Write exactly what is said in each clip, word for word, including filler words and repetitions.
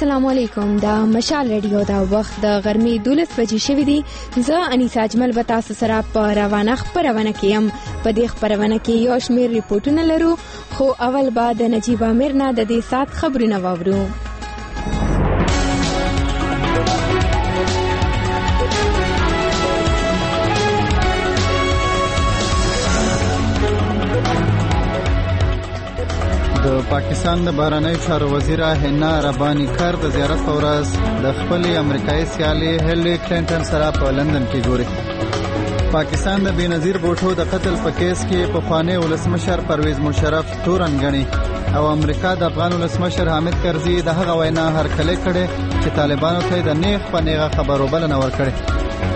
السلام علیکم. دا مشال ریډیو دا وخت د غرمې دولس بجې شوې دي. زه انیسا اجمل به تاسو سره په روانه خپرونه کې یم. په دې خپرونه کې یو شمېر ریپورټونه لرو، خو اول به د نجیب امیر نه د دې ساعت خبرونه واورو. د پاکستان د بهرنیو چارو وزیر حنا رباني کر د زیارت په ورځ د خپلې امریکایي سیالې هیلری کلینټن سره په لندن کې ګوري. پاکستان د بېنظیر بوټو د قتل په کیس کې پخوانی ولسمشر پرویز مشرف تورن ګڼي او امریکا د افغان ولسمشر حامد کرزي د هغه وینا هرکلی کړې چې طالبانو ته د نیغ په نیغه خبرو بلنه ورکړې.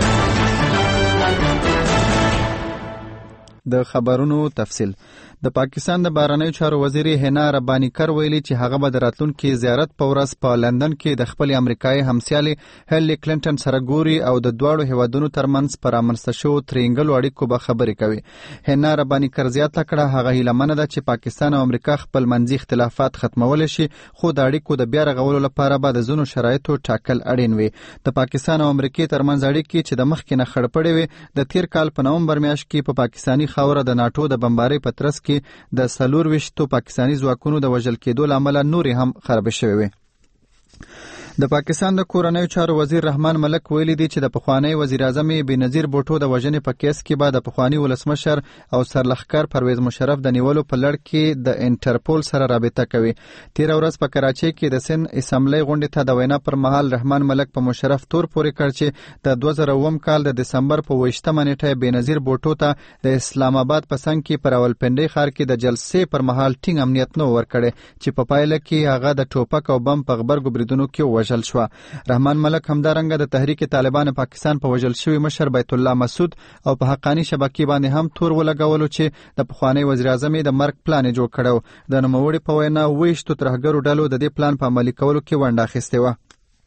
د خبرونو تفصیل. د پاکستان د بهرنیو چارو وزیر حنا رباني کر ویلي چې هغه به د راتلونکي زیارت په ورځ په لندن کې د خپل امریکایي همسیالې هیلری کلینټن سره ګوري او د دواړو هیوادونو ترمنځ پر رامنځته شوو ترینګلو اړیکو به خبرې کوي. حنا رباني کر زیاته کړه هغه هیلهمنه ده چې پاکستان او امریکا خپل منځي اختلافات ختمولی شي، خو د اړیکو د بیا رغولو لپاره به د ځینو شرایطو ټاکل اړین وي. د پاکستان او امریکې ترمنځ اړیکې چې د مخکې نه خړ پړې وې د تیر کال په نومبر میاشت کې په پاکستاني خاوره د ناټو د بمبارۍ په ترڅ کې د څلور ویشتو پاکستاني ځواکونو د وژل کېدو له امله نورې هم خرابې شوې وې. د پاکستان د کورنیو چارو وزیر رحمان ملک ویلي دی چې د پخوانی وزیر اعظم بېنظیر بوټو د وژنې په کیس کې به د پخوانی ولسمشر او سرلښکر پرویز مشرف د نیولو په لړ کې د انټرپول سره رابطه کوي. تېره ورځ په کراچۍ کې د سن اسمبلی غونډې ته د وینا پر مهال رحمان ملک په مشرف تور پورې کړ چې د دوه زره اووم کال د دسمبر په اوویشتمه نیټه بېنظیر بوټو ته د اسلام آباد په څنګ کې په راولپنډۍ ښار کې د جلسې پر مهال ټینګ امنیت نه ورکړی چې په پایله کې هغه د ټوپک او بم په غبرګو بریدونو کې وژل شو. رحمان ملک همدارنګه د تحریک طالبان پاکستان په وژل شوي مشر بیت الله مسعود او په حقانی شبکې باندې هم تور ولګولو چې د پخوانی وزیر اعظم د مرګ پلان جوړ کړو. د نوموړي په وینا ویشتو ترهګرو ډلو د دې پلان په عملي کولو کې ونډه اخیستې وه.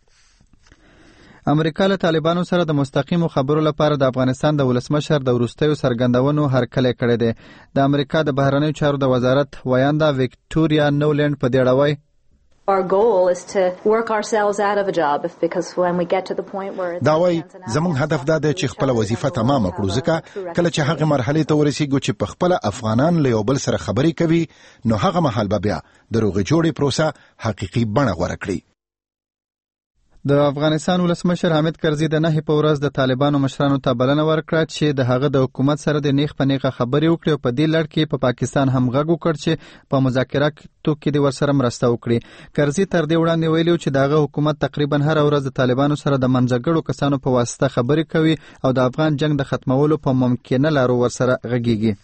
امریکا له طالبانو سره د مستقیمو خبرو لپاره د افغانستان د ولسمشر د وروستیو څرګندونو هرکلی کړی دی. د امریکا د بهرنیو چارو د وزارت ویانده ویکټوریا نولند په دې اړه وایي Our goal is to work ourselves out of a job because when we get to the point where دا وای زموږ هدف دا دی چې خپل وظیفه تمام کړو، ځکه کله چې هغه مرحله ته ورسیږو چې په خپل افغانان له یو بل سره خبرې کوي نو هغه مهال به بیا د روغې جوړې پروسه حقيقي بڼه غوره کړي. د افغانستان ولسمشر حامد کرزي د نهي په ورځ د طالبانو مشرانو ته بلنه ورکړه چې د هغه د حکومت سره د نیغ په نیغه خبرې وکړي او په دې لړ کې په پاکستان هم غږ وکړ چې په مذاکراتو کې د ورسره مرسته وکړي. کرزي تر دې وړاندې ویلي چې دغه حکومت تقریبا هر ورځ د طالبانو سره د منځګړو کسانو په واسطه خبرې کوي او د افغان جنگ د ختمولو په ممکنه لارو ورسره غږیږي.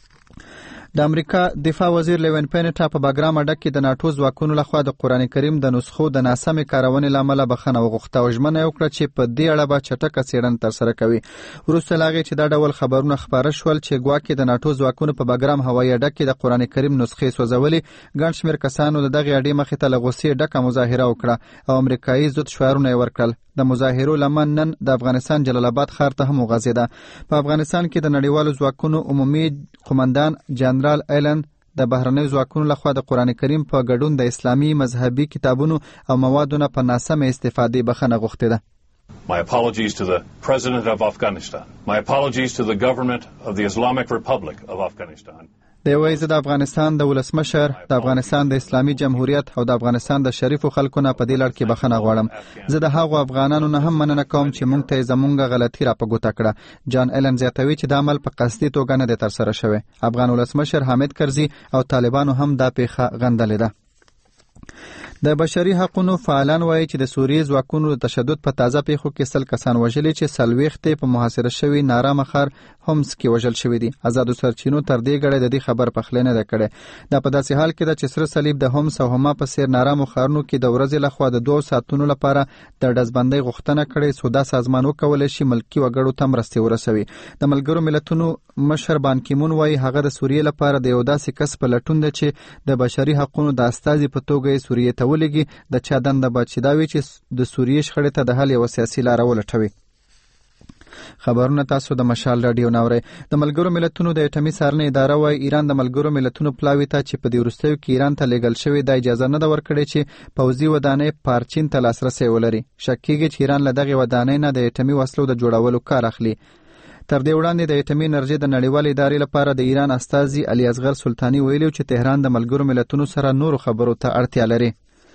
د امریکا دفاع وزیر لیون پینټا په باګرام اډه کې د ناټو ځواکونو لخوا د قرآن کریم د نسخو د ناسمې کارونې له امله بخښنه وغوښته او ژمنه یې وکړه چې په دې اړه به چټکه څېړنه ترسره کوي. وروسته له هغې چې دا ډول خبرونه خپاره شول چې ګواکې د ناټو ځواکونو په باګرام هوایي اډه کې د قرآن کریم نسخې سوځولې، ګڼ شمېر کسانو د دغې اډې مخې ته له غوسې ډکه مظاهره وکړه او امریکایي ضد شعارونه یې ورکړل. د مظاهرو لمن نن د افغانستان جلال آباد ښار ته هم وغځېده. په افغانستان کې د نړیوالو ځواکونو عمومي قومندان جنرال ایلن د بهرنیو ځواکونو لخوا د قرآن کریم په ګډون د اسلامي مذهبي کتابونو او موادو نه په ناسمه استفادې بخښنه غوښتې ده. My apologies to the President of Afghanistan. My apologies to the government of the Islamic Republic of Afghanistan. دی وایي زه د افغانستان د ولسمشر، د افغانستان د اسلامي جمهوریت او د افغانستان د شریفو خلکو نه په دې لړ کې بخښنه غواړم. زه د هغو افغانانو نه هم مننه کوم چې موږ ته زموږ غلطي را په ګوته کړه. جان ایلن زیاتوي چې دا عمل په قصدي توګه نه دی ترسره شوی. افغان ولسمشر حامد کرزي او طالبانو هم دا پیښه غندلې ده. د بشري حقوقو فعالان وایي چې د سوریې ځواکونو د تشدد په تازه پیښو کې سل کسان وژلي چې څلوېښت په محاصره شوي نارامه ښار هومس کې وژل شوي دي. آزادو سرچینو تر دې ګړی د دې خبر پخلی نه ده کړې. دا په داسې حال کې ده چې سره صلیب د هومس او هما په څېر نارامو ښارونو کې د ورځې لخوا د دوو ساعتونو لپاره د ډزبندۍ غوښتنه کړې، څو دا سازمان وکولی شي ملکي وګړو ته مرستې ورسوي. د ملګرو ملتونو مشر بان کیمون وایي هغه د سوریې لپاره د یو داسې کس په لټون ده چې د بشري حقوقو د استازي په توګه یې سوریې ته ولېږي. د چا دنده به چې دا وي چې د سوریې شخړې ته د حل یوه سیاسي لاره ولټوي. خبرونه تاسو د مشال رادیو ناوړي. د ملګرو ملتونو د اټومي څارنې اداره وايي ایران د ملګرو ملتونو پلاوي ته چې په دې وروستیو کې ایران ته لېږل شوی د اجازه نه ده ورکړې چې پوځي ودانۍ پارچین ته لاسرسی ولري. شک کېږي چې ایران له دغې ودانۍ نه د اټومي وسلو د جوړولو کار اخلي. تر دې وړاندې د اټومي انرژي د نړیوالې ادارې لپاره د ایران استازي علي اصغر سلطاني ویلي چې تهران د ملګرو ملتونو سره نورو خبرو ته اړتیا لري.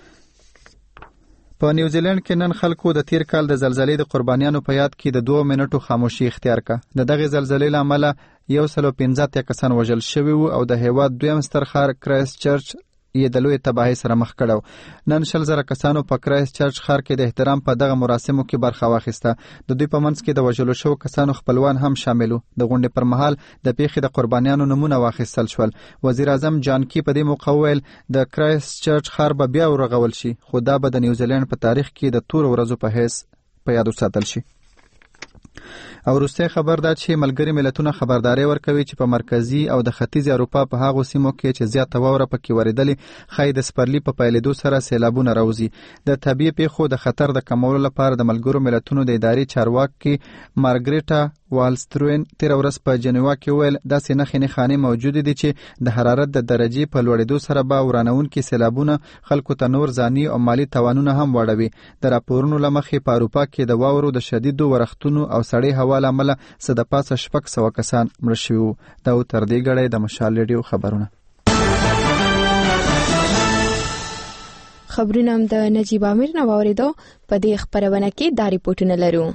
په نیوزیلند کې نن خلکو د تیر کال د زلزلې د قربانیانو په یاد کې د دوه منټو خاموشي اختیار کړه. د دغې زلزلې له امله یو سل او پنځه اتیا کسان وژل شوي وو او د هیواد دویم ستر ښار کرایست چرچ یې د لوی تباهۍ سره مخ کړو. نن شل زره کسانو په کرایست چرچ ښار کې د احترام په دغه مراسمو کې برخه واخیسته. د دوی په منځ کې د وژلو شوو کسانو خپلوان هم شامل وو. د غونډې پر مهال د پیښې د قربانیانو نومونه واخیستل شول. وزیر اعظم جان کی په دې موقع وویل د کرایست چرچ ښار به بیا ورغول شي، خو دا به د نیوزیلند په تاریخ کې د تورو ورځو په حیث په یاد وساتل شي. او وروستی خبر دا چې ملګري ملتونه خبرداري ورکوي چې په مرکزي او د ختیځ اروپا په هغو سیمو کې چې زیاته واوره پکې ورېدلې ښایي د سپرلي په پیلېدو سره سیلابونه راوځي. د طبیعي پیښو د خطر د کمولو لپاره د ملګرو ملتونو د ادارې چارواکي مارګریټا والستروین تیر ورځ په جنیوا کې ویل داسې نښې نښانې موجودې دي چې د حرارت د درجې په لوړېدو سره به ورانونکي سیلابونه خلکو ته نور ځاني او مالي تاوانونه هم واړوي. د راپورونو له مخې په اروپا کې د واورو د شدیدو ورښتونو او سړې هوا له امله څه د پاسه شپږ سوه کسان مړه شوي وو. دا و تر دې ګړی د مشال ریډیو خبرونه. خبرونه هم د نجیب امیر نه واورېدو. په دې خپرونه کې دا ریپورټونه لرو.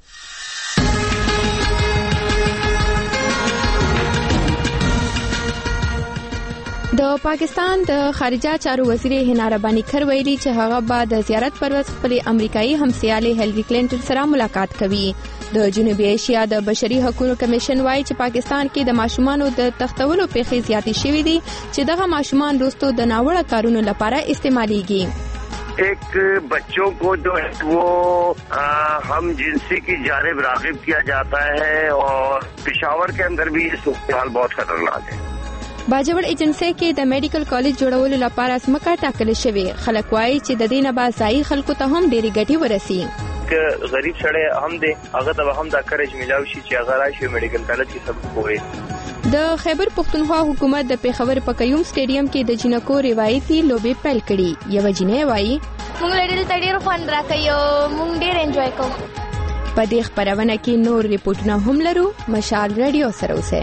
د پاکستان د خارجه چارو وزیر هنا رباني کر ویلي چې هغه به د زیارت پر ورځ خپل امریکایي همسایه هیلری کلینټن سره ملاقات کوي. د جنوبي ایشیا د بشري حقوقو کمیشن وايي چې پاکستان کې د ماشومانو د تختولو پیښې زیاتې شوې دي چې دغه ماشومان وروسته د ناوړه کارونو لپاره استعمالېږي. ایک بچوں کو جو ہے وہ ہم جنسی کی جانب راغب کیا جاتا ہے اور پشاور کے اندر بھی یہ صورتحال بہت خطرناک ہے. باجوړ ایجنسی کې د میډیکل کالج جوړولو لپاره ځمکه ټاکل شوې. خلک وایي چې د دې نه به ځایي خلکو ته هم ډېرې ګټې ورسي. که غریب سړی هم دی هغه ته هم دا کرج ملاوي شي چې هغه راشي میډیکل کالج کې سبق ووایي. د خیبر پښتونخوا حکومت د پیښور په قیوم سټیډیم کې د جنکو روایتي لوبې پیل کړي. یوه جنۍ وایي موږ دلته ډېر خوند راکوي او موږ ډېر انجوای کوو. په دې خپرونه کې نور ریپورټونه هم لرو. مشال رادیو سره اوسئ.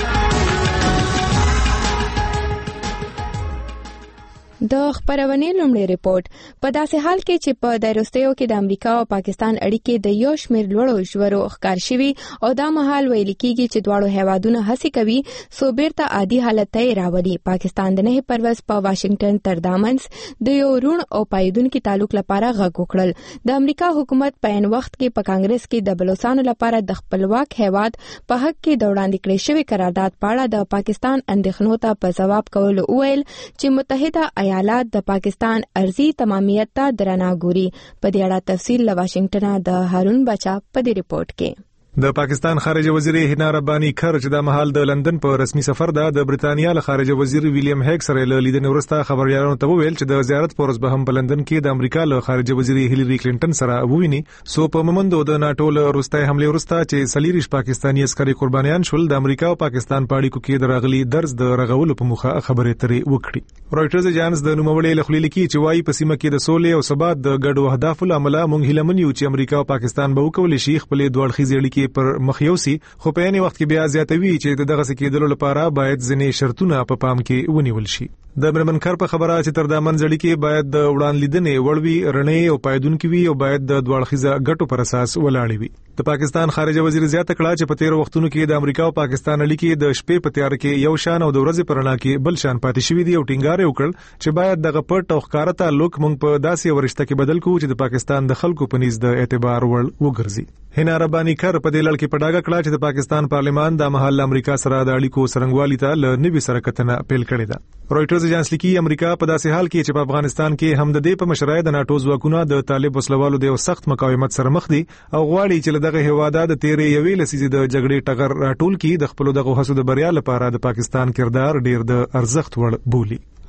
د خبرونې لومړی ریپورت په داسې حال کې چې په د وروستیو کې د امریکا او پاکستان اړیکې د یو شمېر لوړو ژورو ښکار شوي او دا مهال ویل کېږي چې دواړو هیوادونه هڅې کوي څو بیرته عادي حالت ته یې راولي. پاکستان د نهه پر ورځ په واشنگټن تر دامنځ د یو روڼ او پایدونکي تعلق لپاره غږ وکړل. د امریکا حکومت په عین وخت کې په کانګرس کې د بلوچستان لپاره د خپلواک هیواد په حق کې د وړاندې کړې شوې قرارداد په اړه د پاکستان اندېښنو ته په ځواب کولو وویل چې متحده ایالات د پاکستان ارضي تمامیت ته درنه ګوري. په دې اړه تفصیل له واشنگټن د هارون بچا په دې ریپورت کې. د پاکستان خارجه وزیر هنا رباني کر چې د مهال د لندن په رسمي سفر ده د برتانیا له خارجه وزیر ویلیام هیګ سره له لیدنې وروسته خبريالانو ته وویل چې د زیارت پورز به هم په لندن کې د امریکا له خارجه وزیر هیلری کلینټن سره وویني. سو په مومندو د ناتو له روسي حمله وروسته چې سلیریش پاکستاني عسکري قربانیان شول د امریکا او پاکستان په اړیکو کې د راغلي درز د رغولو په موخه خبرې اترې وکړي. رويټرز اجانس د نوموړي له خلیل کې چې وايي په سیمه کې د سولې او ثبات د ګډو اهدافو لامل مونږ هیله منو چې امریکا او پاکستان به وکولي شي خپل دوه اړخیزې اړیکې پر مخ یو خو په یاني وخت کې بیا زیاتوي چې دغه څه کېدلو لپاره باید ځینې شرطونه په پام کې ونیول شي. د برمنکر په خبره چې تر دامن ځړی کې باید د وړاندلیدنې وړوي رڼې او پایدونکي وي او باید د دوړخیزه ګټو پر اساس ولاړ وي. د پاکستان خارجه وزیر زیاته کړه چې په تیر وختونو کې د امریکا او پاکستان اړیکې د شپې په تیار کې یو شان او د ورځې پر رڼا کې بل شان پاتې شوې دي او ټینګار یې وکړ چې باید دغه پټ او ښکاره تعلق موږ په داسې ورشته کې بدل کړو چې د پاکستان د خلکو په نيز د اعتبار وړ وګرځي. هنا رباني کر په دې لړ کې پډاګه کړه چې د پاکستان پارلمان د محل امریکا سره د اړیکو سرنګوالي ته ل نوي سره کتنه پیل کړې ده. رويټرز اجانس لیکي امریکا په داسې حال کې چې په افغانستان کې هم د دې په مشرۍ د ناتو ځواکونو د طالب وسلوالو د سخت مقاومت سره مخ دي او غواړي چې دغه هواده د تیرې یوې لسیزې د جګړې ټغر راټول کې د خپل دغه حسود بریا لپاره د پاکستان کردار ډیر د ارزښت وړ بولی.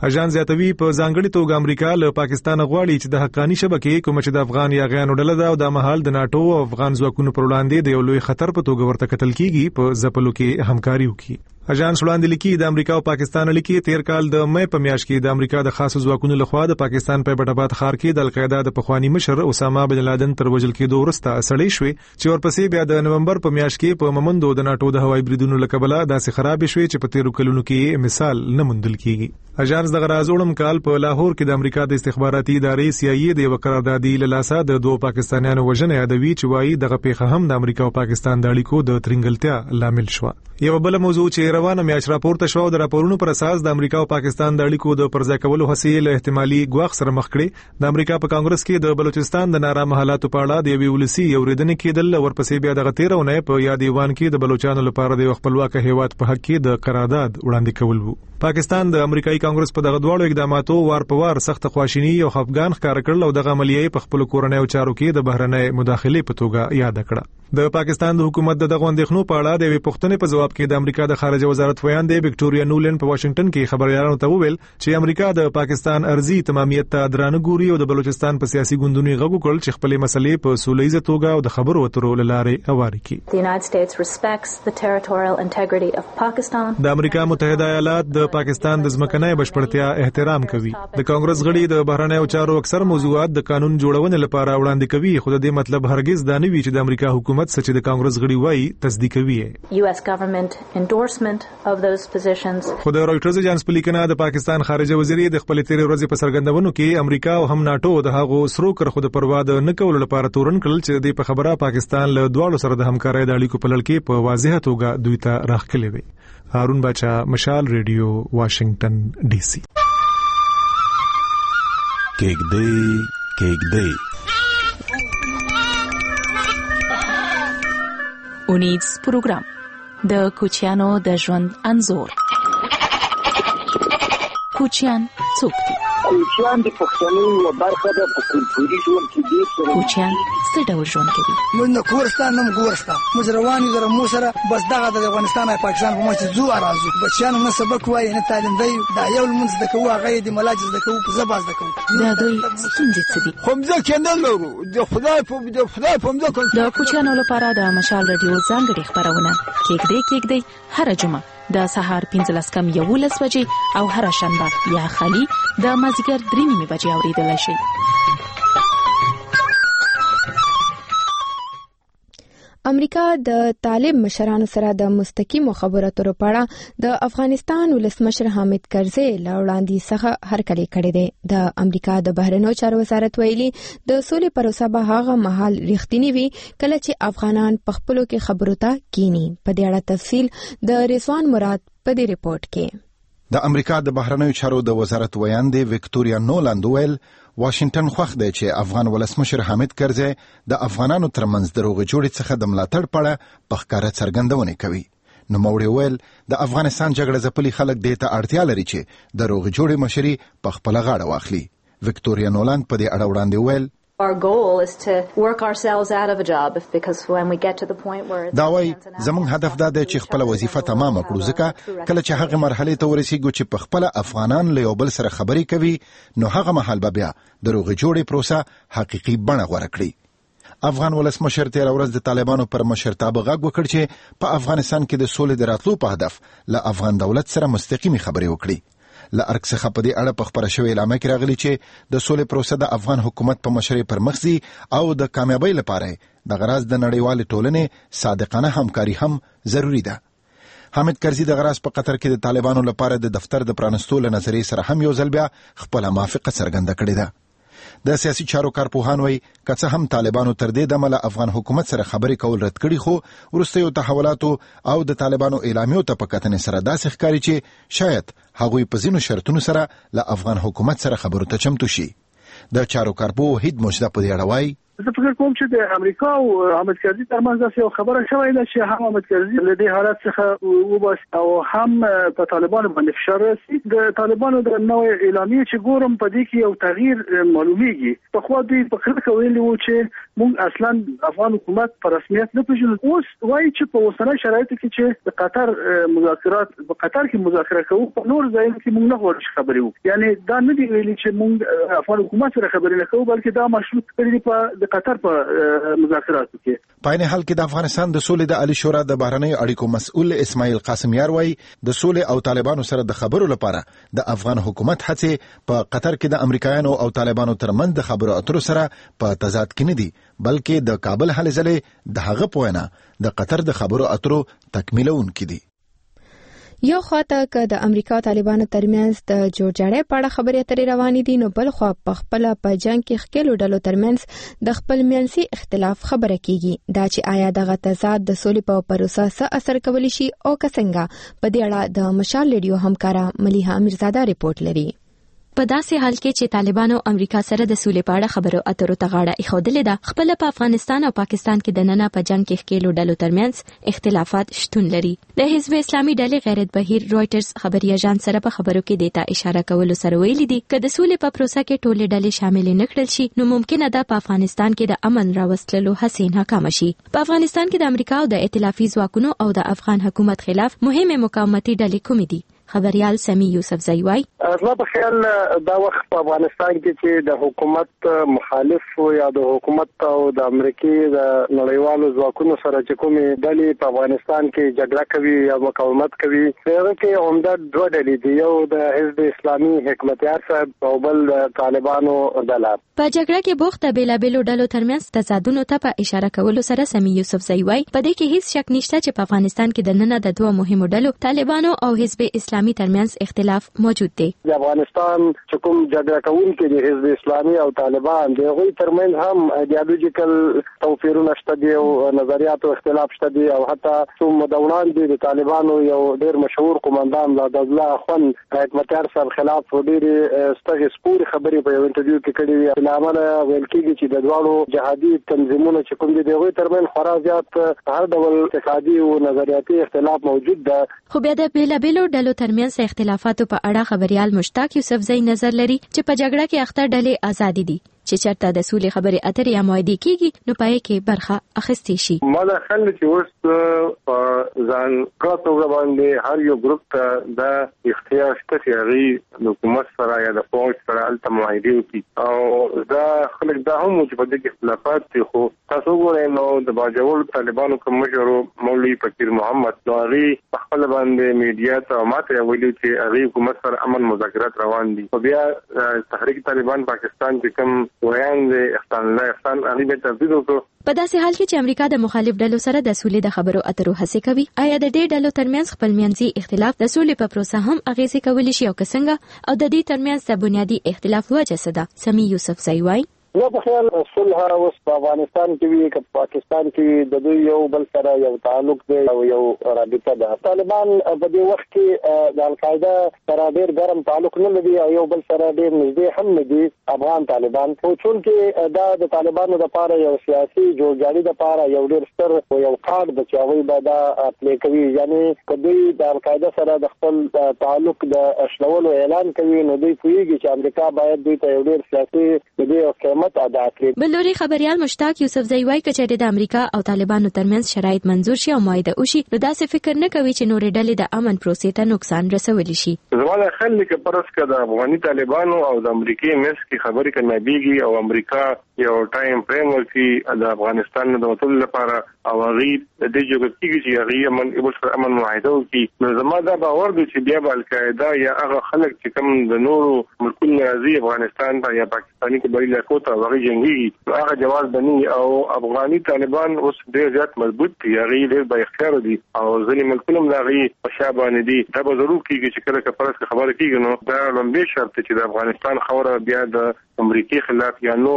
اژانس زیاتوي په ځانګړي توګه امریکا له پاکستان غواړي چې د حقاني شبکې کوم چې د افغان یاغیانو ډله ده او د مهال د ناتو او افغان ځواکونو پر وړاندې د یو لوی خطر په توګه ورته کتل کیږي په ځپلو کې همکاري وکړي. اژانس وړاندې لیکي د امریکا او پاکستان اړیکې تیر کال د مې په میاشت کې د امریکا د خاصو ځواکونو لخوا د پاکستان په بټاباد ښار کې د القاعده د پخوانی مشر اسامه بن لادن تر وژل کېدو وروسته سړې شوې چې ورپسې بیا د نومبر په میاشت کې په ممندو د ناتو د هوایي بریدونو له کبله داسې خراب شوې چې په تیرو کلونو کې مثال نه موندل کیږي. اژانس د غراز وړم کال په لاهور کې د امریکا د استخباراتي ادارې سی آی ای د یو قراردادي له لاسه د دوه پاکستانیانو وژنه یادوي چې وايي دغه پیښه هم د امریکا او پاکستان د اړیکو د ترنګلتیا لامل شو. یو بل موضوع چې روانه میاشت راپورته شو د راپورونو پر اساس د امریکا او پاکستان د اړیکو د پرځای کولو هڅې له احتمالي ګواښ سره مخ کړي. د امریکا په کانګرس کې د بلوچستان د نارامه حالاتو په اړه د یوې ولسي اوریدنې کېدل ورپسې بیا د غتیرونه په یاد ایوان کې د بلوچستان لپاره د خپلواک هیواد په حق کې د قرارداد وړاندې کول وو. پاکستان د امریکایي کانګرس په دغه دواړو اقداماتو وار په وار سخت خواشینی او خفګان ښکار کړل او دغه عملیې په خپل کورنۍ چارو کې د بهرنۍ مداخلې په توګه یاد کړه. د پاکستان د حکومت د دغه اندېښنو په اړه د یوې پوښتنې په جواب کې د امریکا د خارجه وزارت ویاندې وکټوریا نولن په واشنگټن کې خبريالانو ته وویل چې امریکا د پاکستان ارزي تمامیت ته درانه ګوري او د بلوچستان په سیاسي ګوندونو غوږ کړل چې خپل مسلې په سولهیزه توګه او د خبرو اترو لارې اواري کړي. The United States respects the territorial integrity of Pakistan. د امریکا متحده ایالات د پاکستان د ځمکنۍ بشپړتیا احترام کوي. د کانګرس غړي د بهرنیو چارو اکثر موضوعات د قانون جوړونې لپاره وړاندې کوي خو د دې مطلب هرگز دا نه وي چې د امریکا حکومت سچ د کانګرس غړي وایي تصدیقوي. U S government endorsement of those positions. خو د رويټرز اژانس په لیکنه د پاکستان خارجه وزیر د خپل تیرې ورځې په سرګندونو کې امریکا او هم ناتو د هغو سرو کر خو د پروا د نه کولو لپاره تورن کړل چې د په خبره پاکستان له دواړو سره د همکارۍ د اړیکو په لړ کې په واضحه توګه دوی ته راخکلې وي. هارون بچا، مشال ریډیو، واشنگټن ډي سي. کېږدی کېږدی اونیز پروګرام د کوچیانو د ژوند انځور. کوچیان څوک دي؟ کوچیان د پښتنو یوه برخه ده په کلتوري ژوند کې دي. کوچیان څه ډول ژوند کوي؟ موږ نه کورسته نه ګورسته موږ روان یو مو سره بس دغه د افغانستان او پاکستان په مچ زو راځو. بچیان نه سبق وایي نه تعلیم دی. دا یو لمونځ د کوه هغه د ملاج د کوه په زباز د کوه. دا دوی څنګه څه دي؟ خمزه کېندل لرو د خدای په د خدای په مزه د کوچیانو لپاره د مشال رادیو ځانګړي خبرونه کېږدي کېږدي هر جمعه د سهار پنځلس کم یولس بجې او هر شنبه یا خالي د مازیګر درې نیمې بجې اوریدلای شئ. امریکا د طالب مشرانو سره د مستقیمو خبرو اترو په اړه د افغانستان ولسمشر حامد کرزي له وړاندې څخه هرکلی کړی دی. د امریکا د بهرنیو چارو وزارت ویلي د سولې پروسه به هغه مهال رښتینی وي کله چې افغانان په خپلو کې خبرو ته کینی. په دې اړه تفصیل د رضوان مراد په دې ریپورت کې. د امریکا د بهرنیو چارو د وزارت ویاندې وکټوریا نولند ویل واشنگټن خوښ دی چې افغان ولسمشر حامد کرزي د افغانانو ترمنځ د روغې جوړې څخه د ملاتړ په اړه په ښکاره څرګندونه کوي. نوموړي ویل د افغانستان جګړه ځپلي خلک دې ته اړتیا لري چې د روغې جوړې مشري په خپله غاړه واخلي. وکټوریا نولند په دې اړه وړاندې ویل Our goal is to work ourselves out of a job if, because when we get to the point where it's دا وای زموږ هدف دا دی چې خپل وظیفه تمام کړو ځکه کله چې هغه مرحله ته ورسیږو چې په خپل افغانان له یو بل سره خبرې کوي نو هغه مهال به بیا د روغې جوړې پروسه حقيقي بڼه غوره کړي. افغان ولسمشر تیر ورځ د طالبانو پر مشرتابه غږ وکړ چې په افغانستان کې د سولې د راتلو په هدف له افغان دولت سره مستقیمي خبرې وکړي. له ارګ څخه په دې اړه په خبره شوې اعلامیه کې راغلي چې د سولې پروسه د افغان حکومت په مشرۍ پر مخ ځي او د کامیابۍ لپاره د غراز د نړیوال ټولنې صادقانه همکاري هم ضروری ده. حامد کرزي د غراز په قطر کې د طالبانو لپاره د دفتر د پرانستو له نظریې سره هم یو ځل بیا خپل موافقه څرګنده کړې ده. د سیاسي چارو کارپوهان وایي که څه هم طالبانو تر دې دمه له افغان حکومت سره خبرې کول رد کړي خو وروستیو تحولاتو او د طالبانو اعلامیو ته په کتنې سره داسې ښکاري چې شاید هغوی په ځینو شرطونو سره له افغان حکومت سره خبرو ته چمتو شي. د چارو کارپوه وحید مجده په دې اړه وایي زه فکر کوم چې د امریکا او حامد کرزي ترمنځ داسې یو خبره شوې ده چې هم حامد کرزي له دې حالت څخه وباسي او هم په طالبانو باندې فشار راسي. د طالبانو د نوې اعلامیه چې ګورم په دې کې یو تغییر معلومیږي. په خو دوی په خلک ویلي وو چې موږ اصلا افغان حکومت په رسمیت نه پیژنو. اوس وایي چې په اوسنۍ شرایطو کې چې د قطر مذاکرات په قطر کې مذاکره کوو په نور ځایونو کې موږ نه غواړو خبرې وکړو. یعنی دا نه دی ویلي چې موږ افغان حکومت سره خبرې نه کوو بلکې دا مشروط کړی په د قطر په مذاکراتو کې. په عین حال کې د افغانستان د سولې د عالی شورا د بهرنیو اړیکو مسؤل اسماعیل قاسمیار وایي د سولې او طالبانو سره د خبرو لپاره د افغان حکومت هڅې په قطر کې د امریکایانو او طالبانو ترمنځ د خبرو اترو سره په تضاد کې نه دي بلکې د کابل هلې ځلې د هغه په وینا د قطر د خبرو اترو تکمیلونکي دي. یو خواته که د امریکا طالبانو ترمنځ د جوړجاړي په اړه خبرې اترې روانې دي نو بل خوا په خپل په جنگ کې خکلو ډلو ترمنځ د خپل منځي اختلاف خبره کیږي دا چې آیا دغه تضاد د سولې په پروسه څه اثر کولی شي او څنګه په دې اړه د مشال ریډیو همکارا ملیحه امیرزاده ریپورت لري. په داسې حال کې چې طالبانو امریکا سره د سولې په اړه خبرو اترو ته غاړه ایښودلې ده خپل په افغانستان او پاکستان کې د نننه په جنگ کې ښکېلو ډلو ترمنځ اختلافات شتون لري. د حزب اسلامي ډلې غیرت بهیر رويټرز خبري اژانس سره په خبرو کې دیتا اشاره کول سره ویلي دي چې د سولې په پروسه کې ټولې ډلې شامل نه کړل شي نو ممکنه ده په افغانستان کې د امن راوستلو هڅې ناکام شي. په افغانستان کې د امریکا او د ائتلافي ځواکونو او د افغان حکومت خلاف مهمه مقاومتي ډلې کومې دي؟ خبريال سمي یوسف زایوای زما په خیال دا وخت په افغانستان کې چې د حکومت مخالف یا د حکومت او د امریکای د نړیوالو ځواکونو سره چې کومې ډلې په افغانستان کې جګړه کوي یا مقاومت کوي هغه کې عمده دوه ډلې دي. یو د حزب اسلامي حکمتیار صاحب او بل د طالبانو ډله. په جګړه کې بوخت بیلابېلو ډلو ترمنځ تضادونو ته په اشاره کولو سره سمي یوسف زایوای په دې کې هیڅ شک نشته چې په افغانستان کې د نننه د دوه مهمو ډلو طالبانو او حزب اسلامي ترمنځ اختلاف موجود دی. د افغانستان چې کوم جګړه کوونکي د حزب اسلامي او طالبان د هغوی ترمنځ هم ایډیالوژیکل توپیرونه شته دي او نظریاتو اختلاف شته دي او حتی څو مدونان دي د طالبانو یو ډېر مشهور قومندان الله خان حکمتیار صاحب خلاف ډېرې ستغې سپوري خبرې په یو انټرویو کې کړې وي. بلامله ویل کېږي چې د دواړو جهادي تنظیمونو چې کوم دي د هغوی ترمنځ خورا زیات هر ډول اقتصادي او نظریاتي اختلاف موجود ده. خو بیا د بیلابېلو ډلو ترمنځ اختلافاتو په اړه خبريال مشتاق یوسف زئی نظر لري چې په جګړه کې اخته ډلې آزاد دي چې چرته د سولې خبرې اترې یا معاهدې کیږي نو پای کې برخه اخیستې شي. ما دا خل چې اوس په ځان کاټو باندې هر یو ګروپ ته د اختیار شته چې هغه د حکومت سره یا د فوج سره الته معاهدې وکړي او دا خلک دا هم چې په دې کې اختلافات دي. خو تاسو ګورئ نو د باجوړ طالبانو کوم مشر مولوي فقیر محمد نواری په خپل باندې میډیا ته ماته ویلي چې هغه حکومت سره امن مذاکرات روان دي. او بیا تحریک طالبان پاکستان چې کوم ویان د احسان الله احسان هغه به تفصیل وکړو. په داسې حال کې چې امریکا د مخالف ډلو سره د سولې د خبرو اترو هڅه کوي آیا د دې ډلو ترمنځ خپل منځي اختلاف د سولې په پروسه هم اغیزه کولی شي او څنګه او د دې ترمنځ د بنیادی اختلاف وجه څه ده؟ سمي یوسف زایوای نو په خیال صلح اوس په افغانستان کې وی که پاکستان کې د دوی یو بل سره یو تعلق دی او یو رابطه ده. طالبان په دې وخت کې د القاعده سره ډېر ګرم تعلق نه لري او یو بل سره ډېر نږدې هم نه دي افغان طالبان. خو چونکې دا د طالبانو لپاره یو سیاسي جوړجاړي لپاره یو ډېر ستر یو کارت د چاوي به دا پلی کوي یعنی کدی د القاعده سره د خپل تعلق د اشلولو اعلان کوي نو دوی کوي چې امریکا باید دوی ته یو ډېر سیاسي دی بلوري خبريال مشتاق یوسف زایوای کچې د امریکا او طالبانو ترمنځ شرایط منظور شي او معاهده وشي نو داسې فکر نه کوي چې نورې ډلې د امن پروسې ته نقصان رسولی شي. زموږ خلک کې پرس کې د افغاني طالبانو او د امریکای مس کې خبرې کمېږي او امریکا یو ټایم فریم ورکړي د افغانستان د وصول لپاره او هغه د دې جوړ کیږي چې هغه امن ایبل سره امن معاهده وکړي. نو زموږ دا باور دی چې بیا د القاعده یا هغه خلک چې کوم د نورو ملکونو راځي افغانستان ته یا پاکستاني کې بری لاکو ته هغه جنگي هغه جواز بني او افغاني طالبان اوس ډېر زیات مضبوط دي هغه ډېر با اختیار دي او ځینې ملکونه هم هغه په شابه دي. دا به ضرور کیږي چې کله کفارس خبره کیږي نو دا لومبي شرط چې د افغانستان خوره بیا د امریکای خلاف یا نور د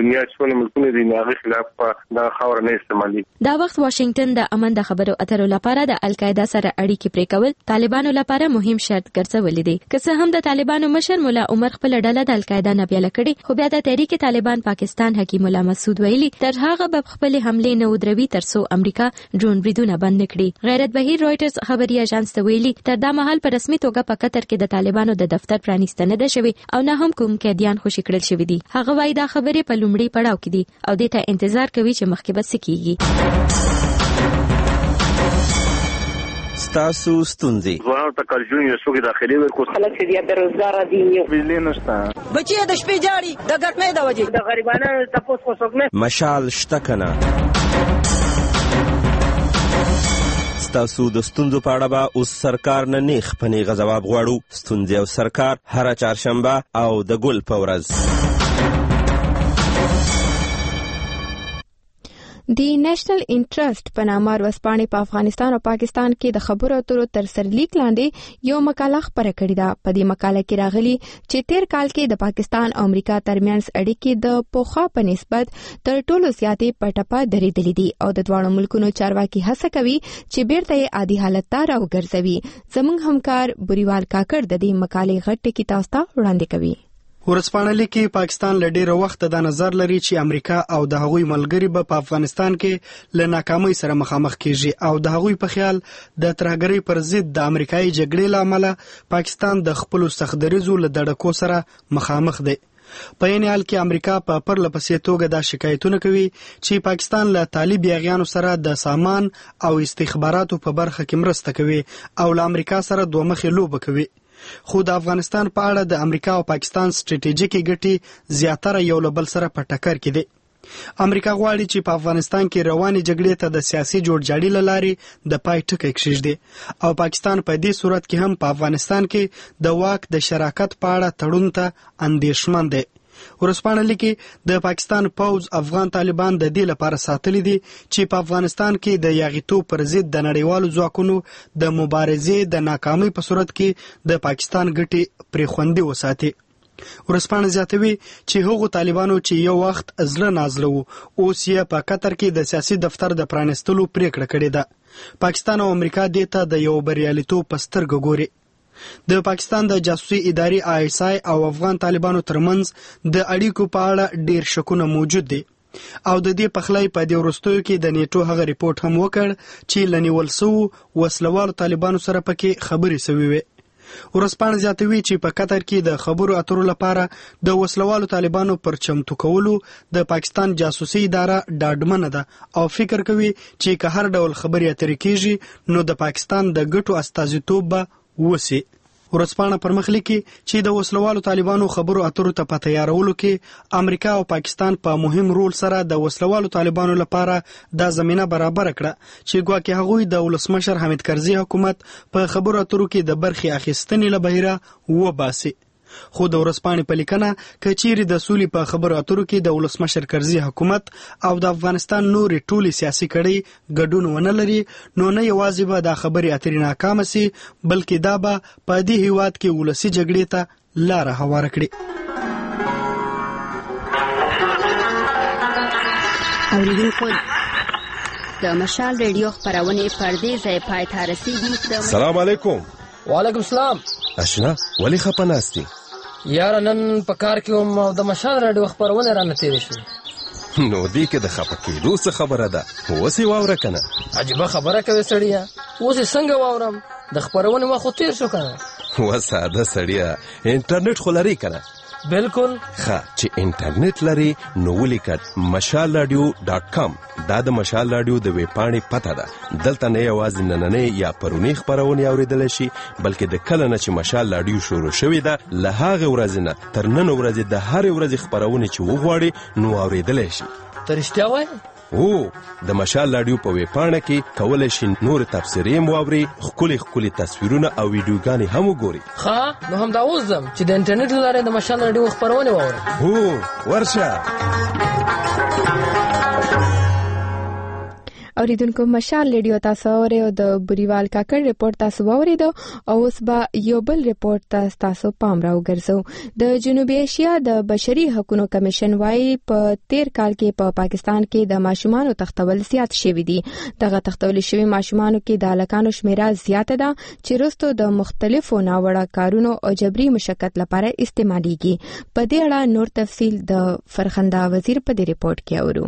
دنیا څونه ملکونه دي هغه خلاف دا خبره نه استعمالي. دا وخت واشنگټن د امن د خبرو اترو لپاره د القاعده سره اړیکې پرې کول طالبانو لپاره مهم شرط ګرځولې دي. که څه هم د طالبانو مشر مولا عمر خپل ډله د القاعده نه بیل کړي، خو بیا د تحریک طالبان پاکستان حکیم الله مسعود ویلي تر هغه به خپل حمله نه ودروي ترڅو امریکا ډرون بریدونه بند کړي. غیرت بهیر رويټرز خبري اژانس ته ویلي تر دا مهال په رسمي توګه په قطر کې د طالبانو د دفتر پرانیستنه ده شوی او نه هم کوم قیدیان خوشی کړل شوی دي. هغه وايي دا خبرې په لومړي پړاو کې دي او دې ته انتظار کوي چې مخکې به څه کیږي. ستاسو ستونزې ځوانانو ته کارجونې د څوکې داخلي ورکړو، خلک چې بیا بېروزګاره دي، بجلي نشته، بچي د شپې جاړي د ګرمۍ د وجې، د غریبانو تپوس خو څوک نه. مشال شته که نه؟ ستاسو د ستونزو په اړه به اوس سرکار نه نیغ په نیغه ځواب غواړو. ستونزې او سرکار هره چهارشنبه او د ګل په ورځ. د نېشنل انټرست په نامه ورځپاڼې په افغانستان او پاکستان کې د خبرو اترو تر سرلیک لاندې یو مقاله خپره کړې ده. په دې مقاله کې راغلي چې تیر کال کې د پاکستان او امریکا ترمنځ اړیکې د پوخا په نسبت تر ټولو زیاتې په ټپه درېدلې دي او د دواړو ملکونو چارواکي هڅه کوي چې بیرته یې عادي حالت ته راوګرځوي. زموږ همکار بوریوال کاکړ د دې مقالې غټ ټکی تاسو ته وړاندې کوي. ورځپاڼه کې پاکستان له ډیره وخت د نظر لري چې امریکا او د هغوی ملګری به په افغانستان کې له ناکامۍ سره مخامخ کیږي او د هغوی په خیال د ترهګرۍ پر ضد د امریکایي جګړې له امله پاکستان د خپلو سختدریځو له دړکو سره مخامخ دی. په یعنی حال کې امریکا په پرله پسې توګه دا شکایتونه کوي چې پاکستان له طالب یاغیانو سره د سامان او استخباراتو په برخه کې مرسته کوي او له امریکا سره دوه مخې لوبه کوي. خو د افغانستان په اړه د امریکا او پاکستان سټریټیژیکي ګټې زیاتره یو له بل سره په ټکر کې دي. امریکا غواړي چې په افغانستان کې روانې جګړې ته د سیاسي جوړجاړي له لارې د پای ټکی کېږدي او پاکستان په دې صورت کې هم په افغانستان کې د واک د شراکت په اړه تړون ته اندېښمن دی. ورځپاڼه لیکي د پاکستان پوځ افغان طالبان د دې لپاره ساتلي دي چې په افغانستان کې د یاغیتوب پر ضد د نړیوالو ځواکونو د مبارزې د ناکامۍ په صورت کې د پاکستان ګټې پرې خوندي وساتي. ورځپاڼه زیاتوي چې هغو طالبانو چې یو وخت زړه نازله وو اوس یې په قطر کې د سیاسي دفتر د پرانیستلو پریکړه کړې ده. پاکستان او امریکا دې ته د یو بریالیتوب په سترګه ګوري. د پاکستان د جاسوسي ادارې آی اس آی او افغان طالبانو ترمنځ د اړیکو په اړه ډیر شکونه موجود دي او د دې پخلی په دې وروستیو کې د نیټو هغه ریپورت هم وکړ چې لنیول سوو وسلوالو طالبانو سره پکې خبرې سوي وي. ورځپاڼه زیاتوي چې په قطر کې د خبرو اترو لپاره د وسلوالو طالبانو پر چمتو کولو د پاکستان جاسوسي اداره ډاډمنه ده او فکر کوي چې که هر ډول خبرې اترې کیږي نو د پاکستان د ګټو استازیتوب به وسی. ورځپاڼه پر مخ لیکي چې د وسلوالو طالبانو خبرو اترو ته په تیارولو کې امریکا او پاکستان په مهم رول سره د وسلوالو طالبانو لپاره دا زمينه برابر کړه چې ګواکې هغوی د ولسمشر حامد کرزي حکومت په خبرو اترو کې د برخې اخیستنې له بهیره وباسي. خو د ورځپاڼې په لیکنه کچېرې د سولې په خبرو اترو کې د ولسمشر کرزي حکومت او د افغانستان نورې ټولې سیاسي کړۍ ګډون ونه لري نو نه یوازې به دا خبرې اترې ناکامه سي بلکې دا به په دې هیواد کې ولسي جګړې ته لاره هواره کړي. اوریدونکو د مشال ریډیو خبرونه پر دې ځای پای ته رسیدي. سلام علیکم. وعلیکم السلام. اشنا ولی خپه ناستی؟ یاره نن په کار کې هم او د مشال راډیو خبرونه را نتیری شي. نو دې کې د خپه کېدو څه خبره ده؟ اوس یې واوره کنه. عجیبه خبره کوي سړیا. اوس څنګه واورم؟ د خبرونه ما خو تیر شو کنه. و ساده سړیا انټرنیټ خو لري کنه. بالکل. ښه چې انټرنیټ لري نو ولیکه مشال رادیو ډاټ کام. دا د مشال رادیو د ویب پاڼې پته ده. دلته نه یوازې نننۍ یا پرونی خبرونه اوریدل شي بلکې د کله نه چې مشال رادیو شروع شوې ده له هغه ورځې نه تر نن ورځې د هر ورځې خبرونه چې وغواړي نو اوریدل شي. ته رښتیا وایې؟ او د مشال رادیو په ویب پاڼه کې کولای شي نور تفسیرې مواوري ښکلي ښکلي تصویرونه او ویډیوګانې هم وګوري. ښه نو هم دا اوس ځم چې د انټرنیټ له لارې د مشال رادیو خبرونه واورم. هو ورشه. اوریدونکو مشال ریډیو تاسو اورئ او د بریوال کاکړ ریپورت تاسو واوریدو او اوس به یو بل ریپورت تاسو پام راوګرځو. د جنوبي ایشیا د بشري حقوقو کمیشن وايي په تیر کال کې په پا پاکستان کې د ماشومانو تختول زیات شوي دي. دغه تختول شوي ماشومانو کې د هلکانو شمیره زیاته ده چې وروسته د مختلفو ناوړه کارونو او جبري مشقت لپاره استعماليږي. په دې اړه نور تفصیل د فرخنده وزیر په دې ریپورت کې اورو.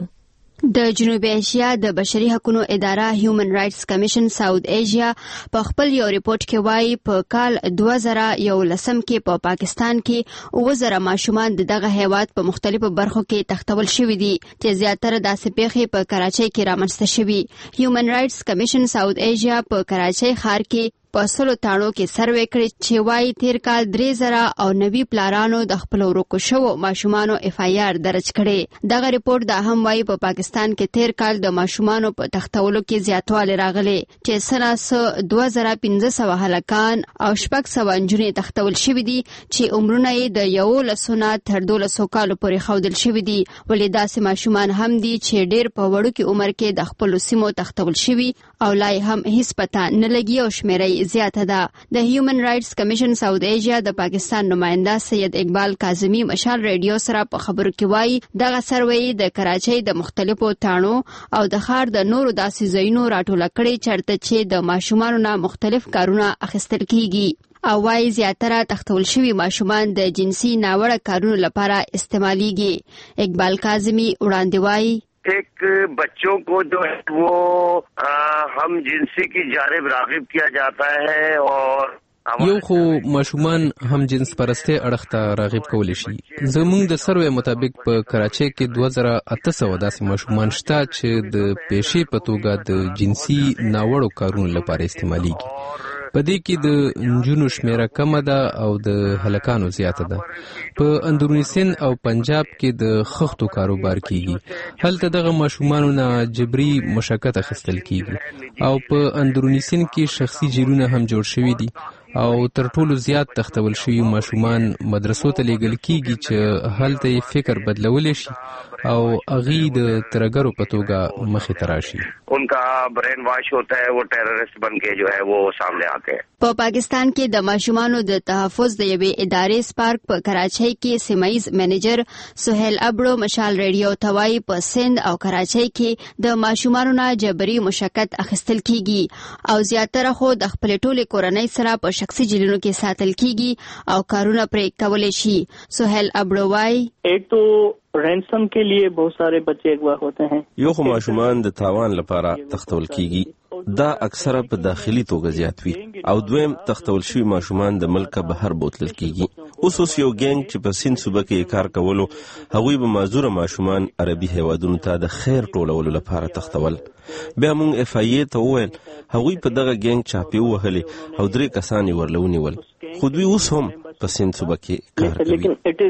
د جنوبي ایشیا د بشري حقوقو اداره هیومن رائټس کمیشن ساوث ایشیا په خپل یو ریپورت کې وایي په کال دوه زره یولسم کې په پا پاکستان کې اووه زره ماشومان دغه هیواد په مختلفو برخو کې تختول شوي دي چې زیاتره داسې پیښې په کراچۍ کې رامنځته شوي. هیومن رائټس کمیشن ساوث ایشیا په کراچۍ ښار کې په سلو تاڼو کې سروې کړې چې وایي تیر کال درې زره او نوي پلارانو د خپل ورکو شوو ماشومانو اف آی آر درج کړي. دغه ریپورت دا هم وایي په پاکستان کې تیر کال د ماشومانو په تختولو کې زیاتوالی راغلی چې سره دوه زره پنځه سوه هلکان او شپږ سوه نجونې تختول شوي دي چې عمرونه یې د یولسو نه تر دولسو کالو پورې ښودل شوي دي. ولې داسې ماشومان هم دي چې ډېر په وړوکي عمر کې د خپلو سیمو تختول شوي او لا هم هیڅ پته نه لګي او شمیره زیاته ده. د هیومن رائټس کمیشن ساوث ایشیا د پاکستان نماینده سید اقبال کاظمی مشال ریډیو سره په خبرو کې وایي دغه سروې د کراچۍ د مختلفو تاڼو او د ښار د نورو داسې ځایونو راټوله کړې چېرته چې د ماشومانو نه مختلف کارونه اخیستل کیږي او وايي زیاتره تختول شوي ماشومان د جنسي ناوړه کارونو لپاره استعماليږي. اقبال کاظمی وړاندې وایي एक बच्चों को जो है वो आ, हम जिनसी की जानिब रागिब किया जाता है और یو خو ماشومان هم جنس پرسته اړخ ته راغب کولی شي. زموږ د سروې مطابق په کراچۍ کې دوه زره اته سوه داسې ماشومان شته چې د پیشې په توګه د جنسي ناوړو کارونو لپاره استعماليږي. په دې کې د نجونو شمیره کمه ده او د هلکانو زیاته ده. په اندروني سند او پنجاب کې د خښتو کاروبار کیږي. هلته دغه ماشومانو نه جبري مشقت اخیستل کیږي او په اندروني سند کې شخصي جیلونه هم جوړ شوي دي او تر ټولو زیات تختول شوي ماشومان مدرسو ته لیږل کیږي چې هلته یې فکر بدلولی شي او هغې د ترګرو په توګه مخې ته راشي. उनका ब्रेन वाश होता है, वो टेररिस्ट बन के जो है वो सामने आते हैं. په پاکستان کې د ماشومانو د تحفظ د یوې ادارې سپارک په کراچۍ کې سیمایز منیجر سهیل ابړو مشال ریډیو ته وایي په سند او کراچۍ کې د ماشومانو نه جبري مشقت اخیستل کیږي او زیاتره خو د خپلې ټولې کورنۍ سره په شخصي جیلونو کې ساتل کیږي او کارونه پرې کولی شي. سهیل ابړو وایي ایک تو رینسم के लिए बहुत सारे बच्चे अगवा होते हैं. یو خو ماشومان د تاوان لپاره تختول کیږي. دا اکثره په داخلي توګه زیات وي او دویم تختول شوي ماشومان د ملک بهر بوتلل کیږي. اوس اوس یو ګینګ چې په سین صوبه کې کار کولو هغوی به معذوره ماشومان عربي هیوادونو ته د خیر ټولولو لپاره تختول. بیا موږ اف آی ای ته وویل هغوی په دغه ګینګ چاپې ووهلې او درې کسان یې ورله ونیول خو دوی اوس هم په سند صوبه کې کار کوي.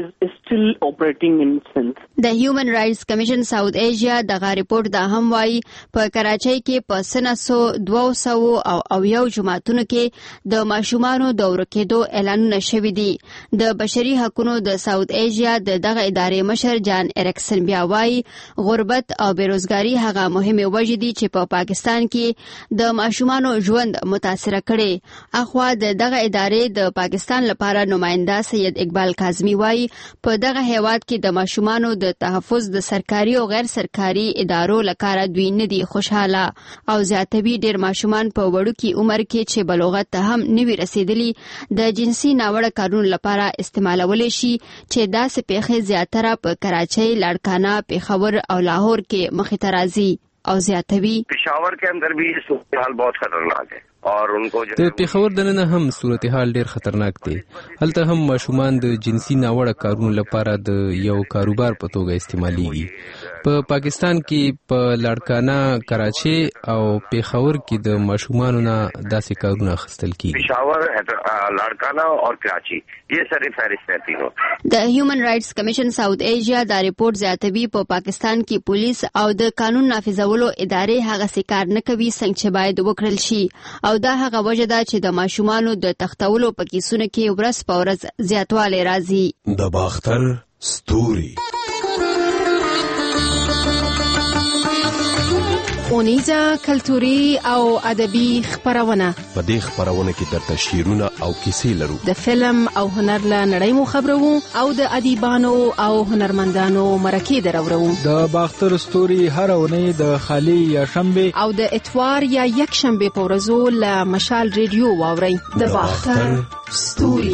د هیومن رائټس کمیشن ساوث ایشیا دغه ریپورت دا هم وایي په کراچۍ کې په سنه سو دوه سوه او اویو جماعتونو کې د ماشومانو د ورکېدو اعلانونه شوي دي. د بشري حقوقو د ساوث ایشیا د دغه ادارې مشر جان اریکسن بیا وایي غربت او بیروزګاري هغه مهمه وجې دي چې په پاکستان کې د ماشومانو ژوند متاثره کړي. اخوا د دغه ادارې د پاکستان لپاره نماینده سید اقبال کاظمی وایي په دغه هیواد کې د ماشومانو د تحفظ د سرکاري او غیر سرکاري ادارو لپاره دوی نه دي خوشاله او زیاتوي ډیر ماشومان په وړوکي عمر کې چې بلوغت ته هم نه وي رسیدلي د جنسي ناوړه کارونو لپاره استعمالولی شي چې داسې پیښې زیاتره په کراچۍ، لاړکانه، پیښور او لاهور کې مخې ته راځي او زیاتوي. پېښور کې اندر بھی صورتحال بہت خطرناک ہے اور ان کو د پیښور دننه هم صورتحال ډیر خطرناک دی. هلته هم ماشومان د جنسي ناوړه کارونو لپاره د یو کاروبار په توګه استعماليږي. په پاکستان کې په لاړکانه، کراچي او پیښور کې د ماشومانو نه داسې کارونه اخیستل کیږي. پیښور، لاړکانه او کراچي یہ سره فهرست ہے تینوں. د هیومن رائټس کمیشن ساوث ایشیا دا ریپورت زیاتوي په پاکستان کې پولیس او د قانون نافذولو ادارې هغه څه کار نه کوي څنګه چې باید وکړل شي او دا هغه وجه ده چې د ماشومانو د تختولو په کیسونو کې ورځ په ورځ زیاتوالی راځي. د باختر ستوري اونیزه کلتوري او ادبي خبرونه. په دې خبرونه کې درته شعرونه او کیسې لرو. د فلم او هنر له نړۍ مو خبرو او د ادیبانو او هنرمندانو مرکې درورو. د باختر ستوري هر اونۍ د خالی یا شنبه او د اتوار یا یک شنبه په ورځو له مشال ریډیو واوري. د باختر ستوري.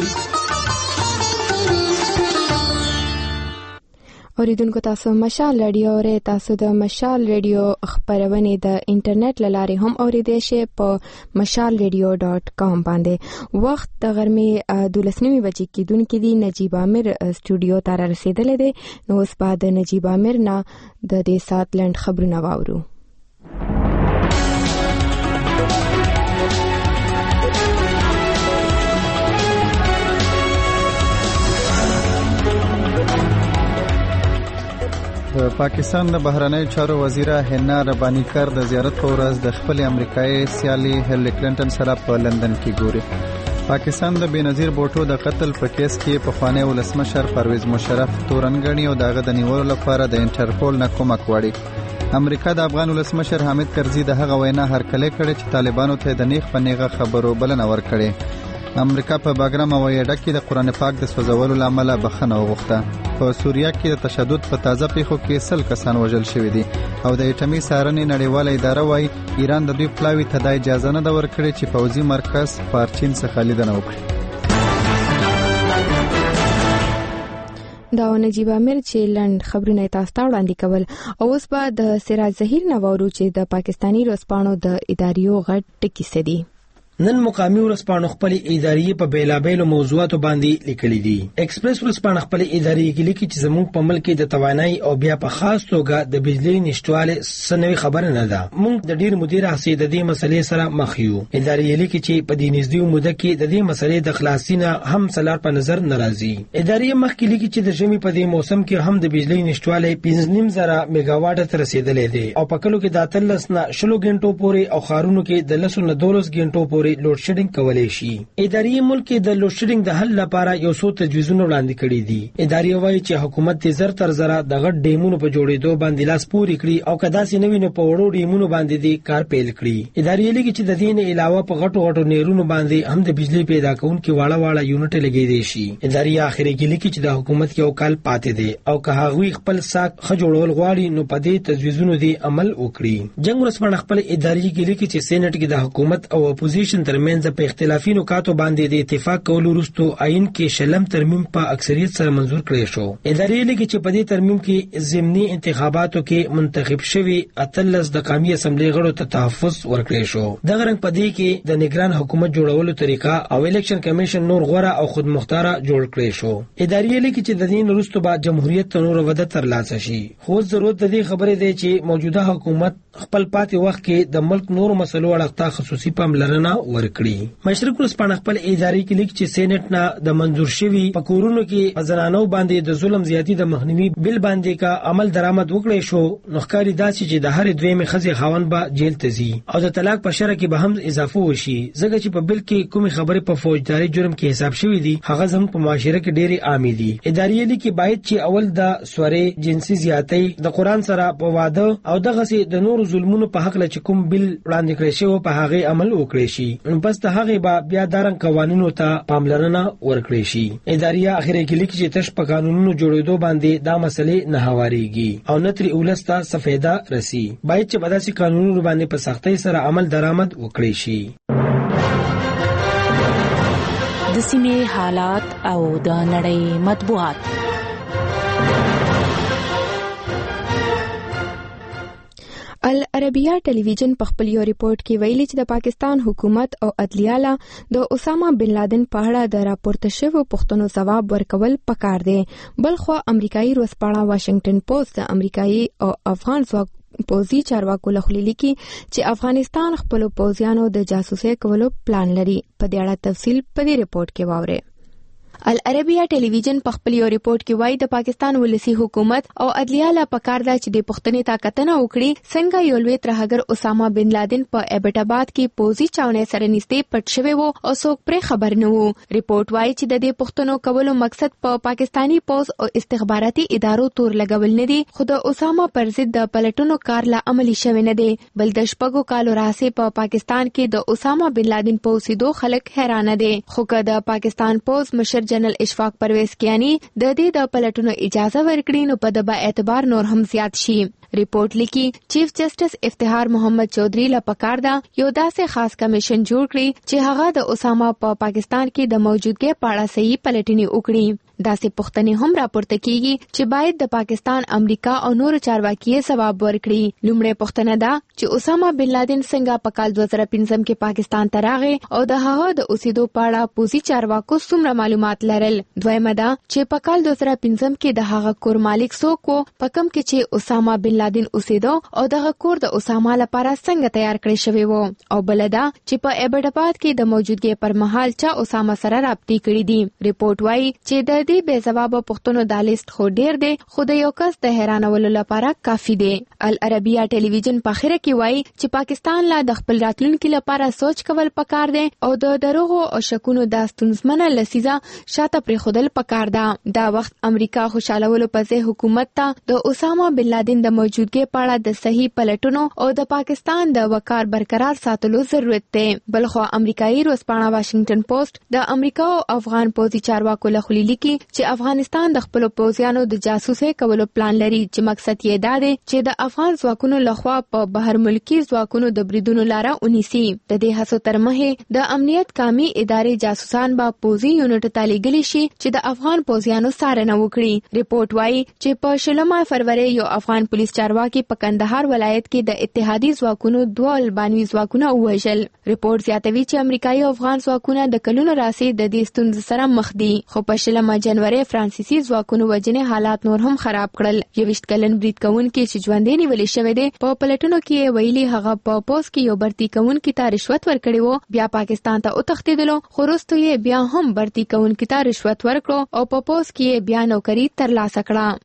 اوریدونکو تاسو مشال رادیو اورئ. تاسو د مشال رادیو خبرونه د انټرنیټ لارې هم اوریدئ شئ په مشال رادیو ډاٹ کام باندې. وخت د غرمې دولس نیمې بجې کېدونکې دي. نجیب عامر سټوډیو ته را رسېدلی دی. نو اوس به د نجیب عامر نه د دې ساعت لنډ خبرونه واورو. د پاکستان د بهرنیو چارو وزیره حنا ربانی کر د زیارت په ورځ د خپل امریکایي سیالي هیلری کلینټن سره په لندن کې ګوري. پاکستان د بېنظیر بوټو د قتل په کیس کې پخوانی ولسمشر پرویز مشرف تورنګنی او دغه د نیولو لپاره د انټرپول نه کومک غواړي. امریکا د افغان ولسمشر حامد کرزي د هغه وینا هرکلی کړې چې طالبانو ته د نیغ په نیغه خبرو بلنه ورکړې. امریکا په باګرام او یډک کې د قرآن پاک د سوځولو لامل بخښنه وغوښته. په سوریه کې د تشدد په تازه پیښو کې سل کسان وژل شوي دي او د اټومي څارنې نړیواله اداره وايي ایران د دوی پلاوي ته د اجازه نه ده ورکړې چې پوځي مرکز پارچین څخه لیدنه وکړي. دا نجیب عامر چې لنډ خبرونه تاسو ته وړاندې کول. او اوس به د سراج ظهیر نوورو چې د پاکستانی ورځپاڼو د اداریو غټ ټکي سدي. نن مقامی ورځپاڼو خپل ادارې په بیلابېلو موضوعاتو باندې لیکلي دي. ایکسپریس ورځپاڼه خپل ادارې کې لیکي چې زموږ په ملک کې د توانایي او بیا په خاص توګه د بجلی نشټواله سنوي خبره نه ده. موږ د ډیر مدیر حسې د دې مسلې سره مخ یو. ادارې لیکي چې په دې نږدې موده کې د دې مسلې د خلاصینه هم سلار په نظر ناراضي. ادارې مخ کې لیکي چې د ژمي په دې موسم کې هم د بجلی نشټواله پنځه نیم زره میگاواټ ته رسیدلې ده او په کلو کې د اتلس نه شلو غنټو پورې او خارونو کې د لسو نه دولس غنټو پورې لوډ شیډینګ کولای شي. ادارې ملک د لوډ شیډینګ د حل لپاره یو څو تجویزونه وړاندې کړي دي. ادارې وایي چې حکومت د زر تر زره د غټ ډیمونو په جوړېدو باندې لاس پورې کړي او کدا سي نوی نه په وړو ډیمونو باندې دي کار پیل کړي. ادارې لګي چې د دین علاوه په غټو غټو نیرونو باندې هم د بجلی پیدا کونکي واړه واړه یونټ لګي دي شي. ادارې اخري کې لیکي چې د حکومت یو کال پاتې دي او که هغه خپل ساک خجوړول غواړي نو په دې تجویزونو دی عمل وکړي. جنگ ورسپانه خپل ادارې کې لیکي چې سېنات کې د حکومت او اپوزیشن ترمنځ په اختلافي نکاتو باندې د اتفاق کولو وروسته آئین کې شلم ترمیم په اکثریت سره منزور کړی شو. ادارې لیکي چې په دې ترمیم کې ضمني انتخاباتو کې منتخب شوی اتلس د قومي اسمبلی غړو ته تحفظ ورکړی شو. دغه رنګ په دې کې د نگران حکومت جوړولو طریقه او الیکشن کمیشن نور غوړه او خود مختاره جوړ کړی شو. ادارې لیکي چې د دین وروسته بعد جمهوریت ته نور وده ترلاسه شي. خو ضرورت د دې خبرې دی چې موجوده حکومت خپل پاتې وخت کې د ملک نور مسلو اړه خصوصي پاملرنه ورکړي. مشرق ورځپاڼه خپل ادارې کې لیکي چې سېنات نه د منزور شوی په کورونو کې ځنانو باندې د ظلم زیاتی د مخنیوي بل باندې کا عمل درآمد وکړي شو. نو ښکاری داسې چې د هر دویمه خزي خاوند به جیل ته ځي او د طلاق په شرع کې به هم اضافه وشي. ځکه چې په بل کې کومې خبره په فوجداري جرم کې حساب شوی دي هغه زموږ په معاشره کې ډېری عامې دي. ادارې لیکي باید چې اول د سوري جنسي زیاتی د قران سره په واده او دغه سي د نور ظلمونو په حق لچ کوم بل وړاندې کړی شو په هغه عمل وکړي شي. پس ته هغه به بیا دارن قوانینو ته پاملرنه ورکړي شي. ادارې اخر کې لیکي چې تش په قانونونو جوړېدو باندې دا مسلې نه هواريږي او نتري اولستا سفیدا رسی. باید چې بداسي قانونونو باندې په سختۍ سره عمل درآمد وکړي شي. د سیمې حالات او د نړۍ مطبوعات. العربیه ټلویزیون په خپل یو ریپورت کې ویلي چې د پاکستان حکومت او عدلیه له د اسامه بن لادن په اړه د راپورته شویو پوښتنو ځواب ورکول پکار دی. بلخو امریکایي ورځپاڼه واشنگټن پوسټ د امریکایي او افغان ځواک پوځي چارواکو له خوا لیکي چې افغانستان خپل پوځیانو د جاسوسۍ کولو پلان لري. په دې اړه تفصیل په دې ریپورت کې واورئ. العربیه ټلویزیون په خپل یو ریپورت کې وایي د پاکستان ولسی حکومت او عدلیه لا پکار ده چې د پښتنې طاقتونه وکړي څنګه یو لوی ترهګر اسامه بن لادن په ایبټ آباد کې پوزي چاونې سره نږدې پټ شوی وو او څوک پرې خبر نه وو. ریپورت وایي چې د دې پښتنو کولو مقصد په پاکستانی پوز او استخباراتي ادارو تور لګول نه دي، خو د اسامه پر ضد د پلټونو کار لا عملی شوی نه دی، بل د شپږو کالو راځي په پاکستان کې د اسامه بن لادن په اوسېدو خلک حیرانه دي. خو که د پاکستان پوز مشر جنرال اشفاق پرویز کیانی د دې د پلټونو اجازه ورکړي نو په د با اعتبار نور هم زیات شي. ریپورت لیکي چیف جسټس افتخار محمد چودھری لا پکار دا یو داسې خاص کمیشن جوړ کړي چې هغه د اسامه په پاکستان کې د موجودګۍ په اړه صحیح پلټنې وکړي. داسې پوښتنې هم راپورته کیږي چې باید د پاکستان، امریکا او نورو چارواکي ځواب ورکړي. لومړی پوښتنه ده چې اسامه بن لادن څنګه په کال دوه زره پنځم کې پاکستان ته راغی او د هغه د اوسېدو په اړه پوزي چارواکو څومره معلومات لرل. دویمه ده چې په کال دوه زره پنځم کې د هغه کور مالک څوک و، په کوم کې چې اسامه بن لادن اوسېدو او دغه کور د اسامه لپاره څنګه تیار کړی شوی وو، او بل ده چې په ایبټ آباد کې د موجودګۍ پر مهال چا اسامه سره رابطې کړې دي. ریپورت وایي چې د دې بې ځوابه پوښتنو دا لیست خو ډیر دی، خو د یو کس د حیرانولو لپاره کافي دی. العربیه ټلویزیون په اخر کې وایي چې پاکستان لا د خپل راتلونکي لپاره سوچ کول پکار دی او د دروغو او شکونو د ستونزمنه لسیزه شاته پرېښودل پکار ده. دا وخت امریکا خوشالولو په ځای حکومت ته د اسامه بن لادن د موجودګۍ په اړه د صحیح پلټونو او د پاکستان د وقار برقرار ساتلو ضرورت دی. بلخو امریکایي ورځپاڼه واشنگټن پوسټ د امریکا او افغان پوځي چارواکو له خولې لیکي چې افغانستان د خپل پوځیانو د جاسوسۍ کولو پلان لري چې مقصد یې دا دی چې د افغان ځواکونو لخوا په بهر ملکی ځواکونو د بریدونو لاره ونیسي. د دې هڅو تر مخه د امنیت کامي ادارې جاسوسان به پوځي یونټ ته لیږلي شي چې د افغان پوځیانو څارنه وکړي. ریپورت وایي چې په شلمه فروری یو افغان پولیس چارواکي په کندهار ولایت کې د اتحادي ځواکونو دوه البانوي ځواکونه ووژل. ریپورت زیاتوي چې امریکایي او افغان ځواکونه د کلونو راځي د دې ستونزې سره مخ دي، خو په شلمه جنوري فرانسیسي ځواکونو وجنې حالات نور هم خراب کړل. یوویشت کلن برید کوونکي چې ژوندی نیولې شوی دی په پلټونو کې ویلي هغه په پوز کې یو برتی کوونکي ته رشوت ورکړی وو، بیا پاکستان ته وتښتېدلو، خو وروسته یې بیا هم برتی کوونکي ته رشوت ورکړو او په پوز کې بیا نوکری ترلاسه کړه.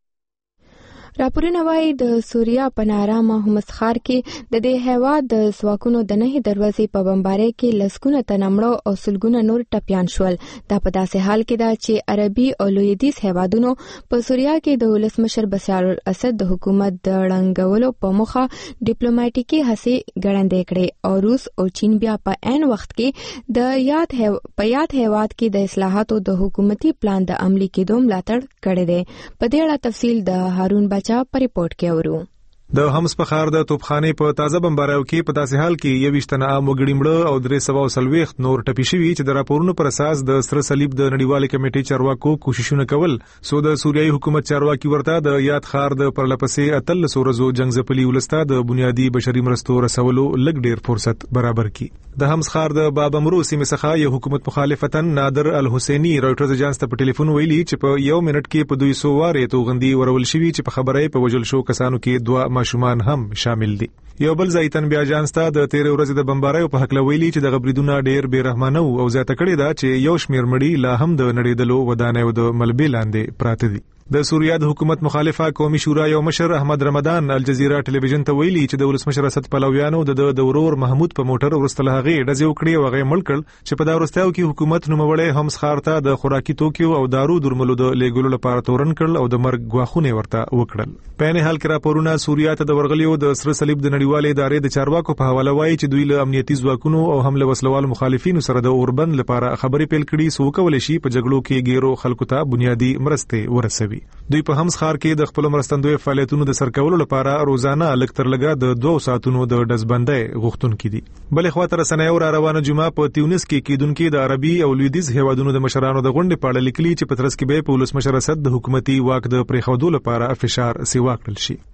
راپورونه وایي د سوریا په نارامه همسخار کې د دې هیواد د ځواکونو د نهي دروازې په بمبارۍ کې لسګونه تنه مړه او سلګونه نور ټپیان شول. دا په داسې حال کې ده چې عربي او لویدیځ هیوادونو په سوریا کې د ولسمشر بشار الاسد د حکومت د ړنګولو په موخه ډیپلوماټیکي هڅې ګړندې کړې او روس او چین بیا په عین وخت کې د یاد هیو... په یاد هیواد کې د اصلاحاتو د حکومتي پلان د عملي کېدو ملاتړ کړی دی. په دې اړه تفصیل د هارون بچا په ریپورت کې اورو. د همس په ښار د توپخانې په تازه بمباریو کې په داسې حال کې یوویشت تنه عام وګړي مړه او درې سوه څلوېښت نور ټپي شوي چې د راپورونو پر اساس د سره صلیب د نړیوالې کمیټې چارواکو کوششونه کول. سو د سوریایي حکومت چارواکي ورته د یاد ښار د پرلپسې اتلس ورځو جنګ ځپلي ولسته د بنیادي بشري مرستو رسولو لږ ډیر فرصت برابر کړي. د همس ښار د بابمرو سیمې څخه یو حکومت مخالفتن نادر الحسیني راټرز اجانس ته په ټلیفون ویلي چې په یو منټ کې په دوی سو واره توغندي ورول شوي چې په خبرې په وجل شو کسانو کې دوه ماشومان هم شامل دي. یو بل ځای تن بیا اجانس ته د تیرې ورځې د بمباریو په حق ویلي چې د غبريدونه ډیر بے رحمانه او زیاته کړي دا چې یو شمیر مړي لا هم د نړیدلو ودانیو د ملبې لاندې پراته دي. د سوریا د حکومت مخالفه قومي شورا یو مشر احمد رمضان الجزیره ټلویزیون ته ویلي چې د ولسمشر اسد پلویانو د د ورور محمود په موټر ورستله هغه ډزې وکړي او هغه مړ کړ چې په دا ورستاو کې حکومت نوموړی هم ښارته د خوراکي توکیو او دارو درملو د لیګلو لپاره تورن کړل او د مرګ غواخونه ورته وکړل. په نه حال کې راپورونه سوریا ته د ورغلیو د سره صلیب د نړیوالې ادارې د چارواکو په حواله وایي چې دوی له امنیتي ځواکونو او هم له وسلوال مخالفینو سره د اوربند لپاره خبرې پیل کړي سو کولای شي په جګړو کې ګیرو خلکو ته بنیادی مرستې ورسوي. دوی په هم ښار کې د خپل مرستندوی فعالیتونو د سرکولو لپاره روزانه لږ تر لږه د دوه ساعتونو د ډزبندۍ غوښتونکي دي. بلې خواته رسنیو را روانه جمعه په تیونس کې کېدونکي د عربي او لویدیځ هیوادونو د مشرانو د غونډې په اړه لیکلي چې په ترڅ کې به په ولسمشر اسد د حکومتي واک د پرېښودو لپاره فشار سیوا کړل شي.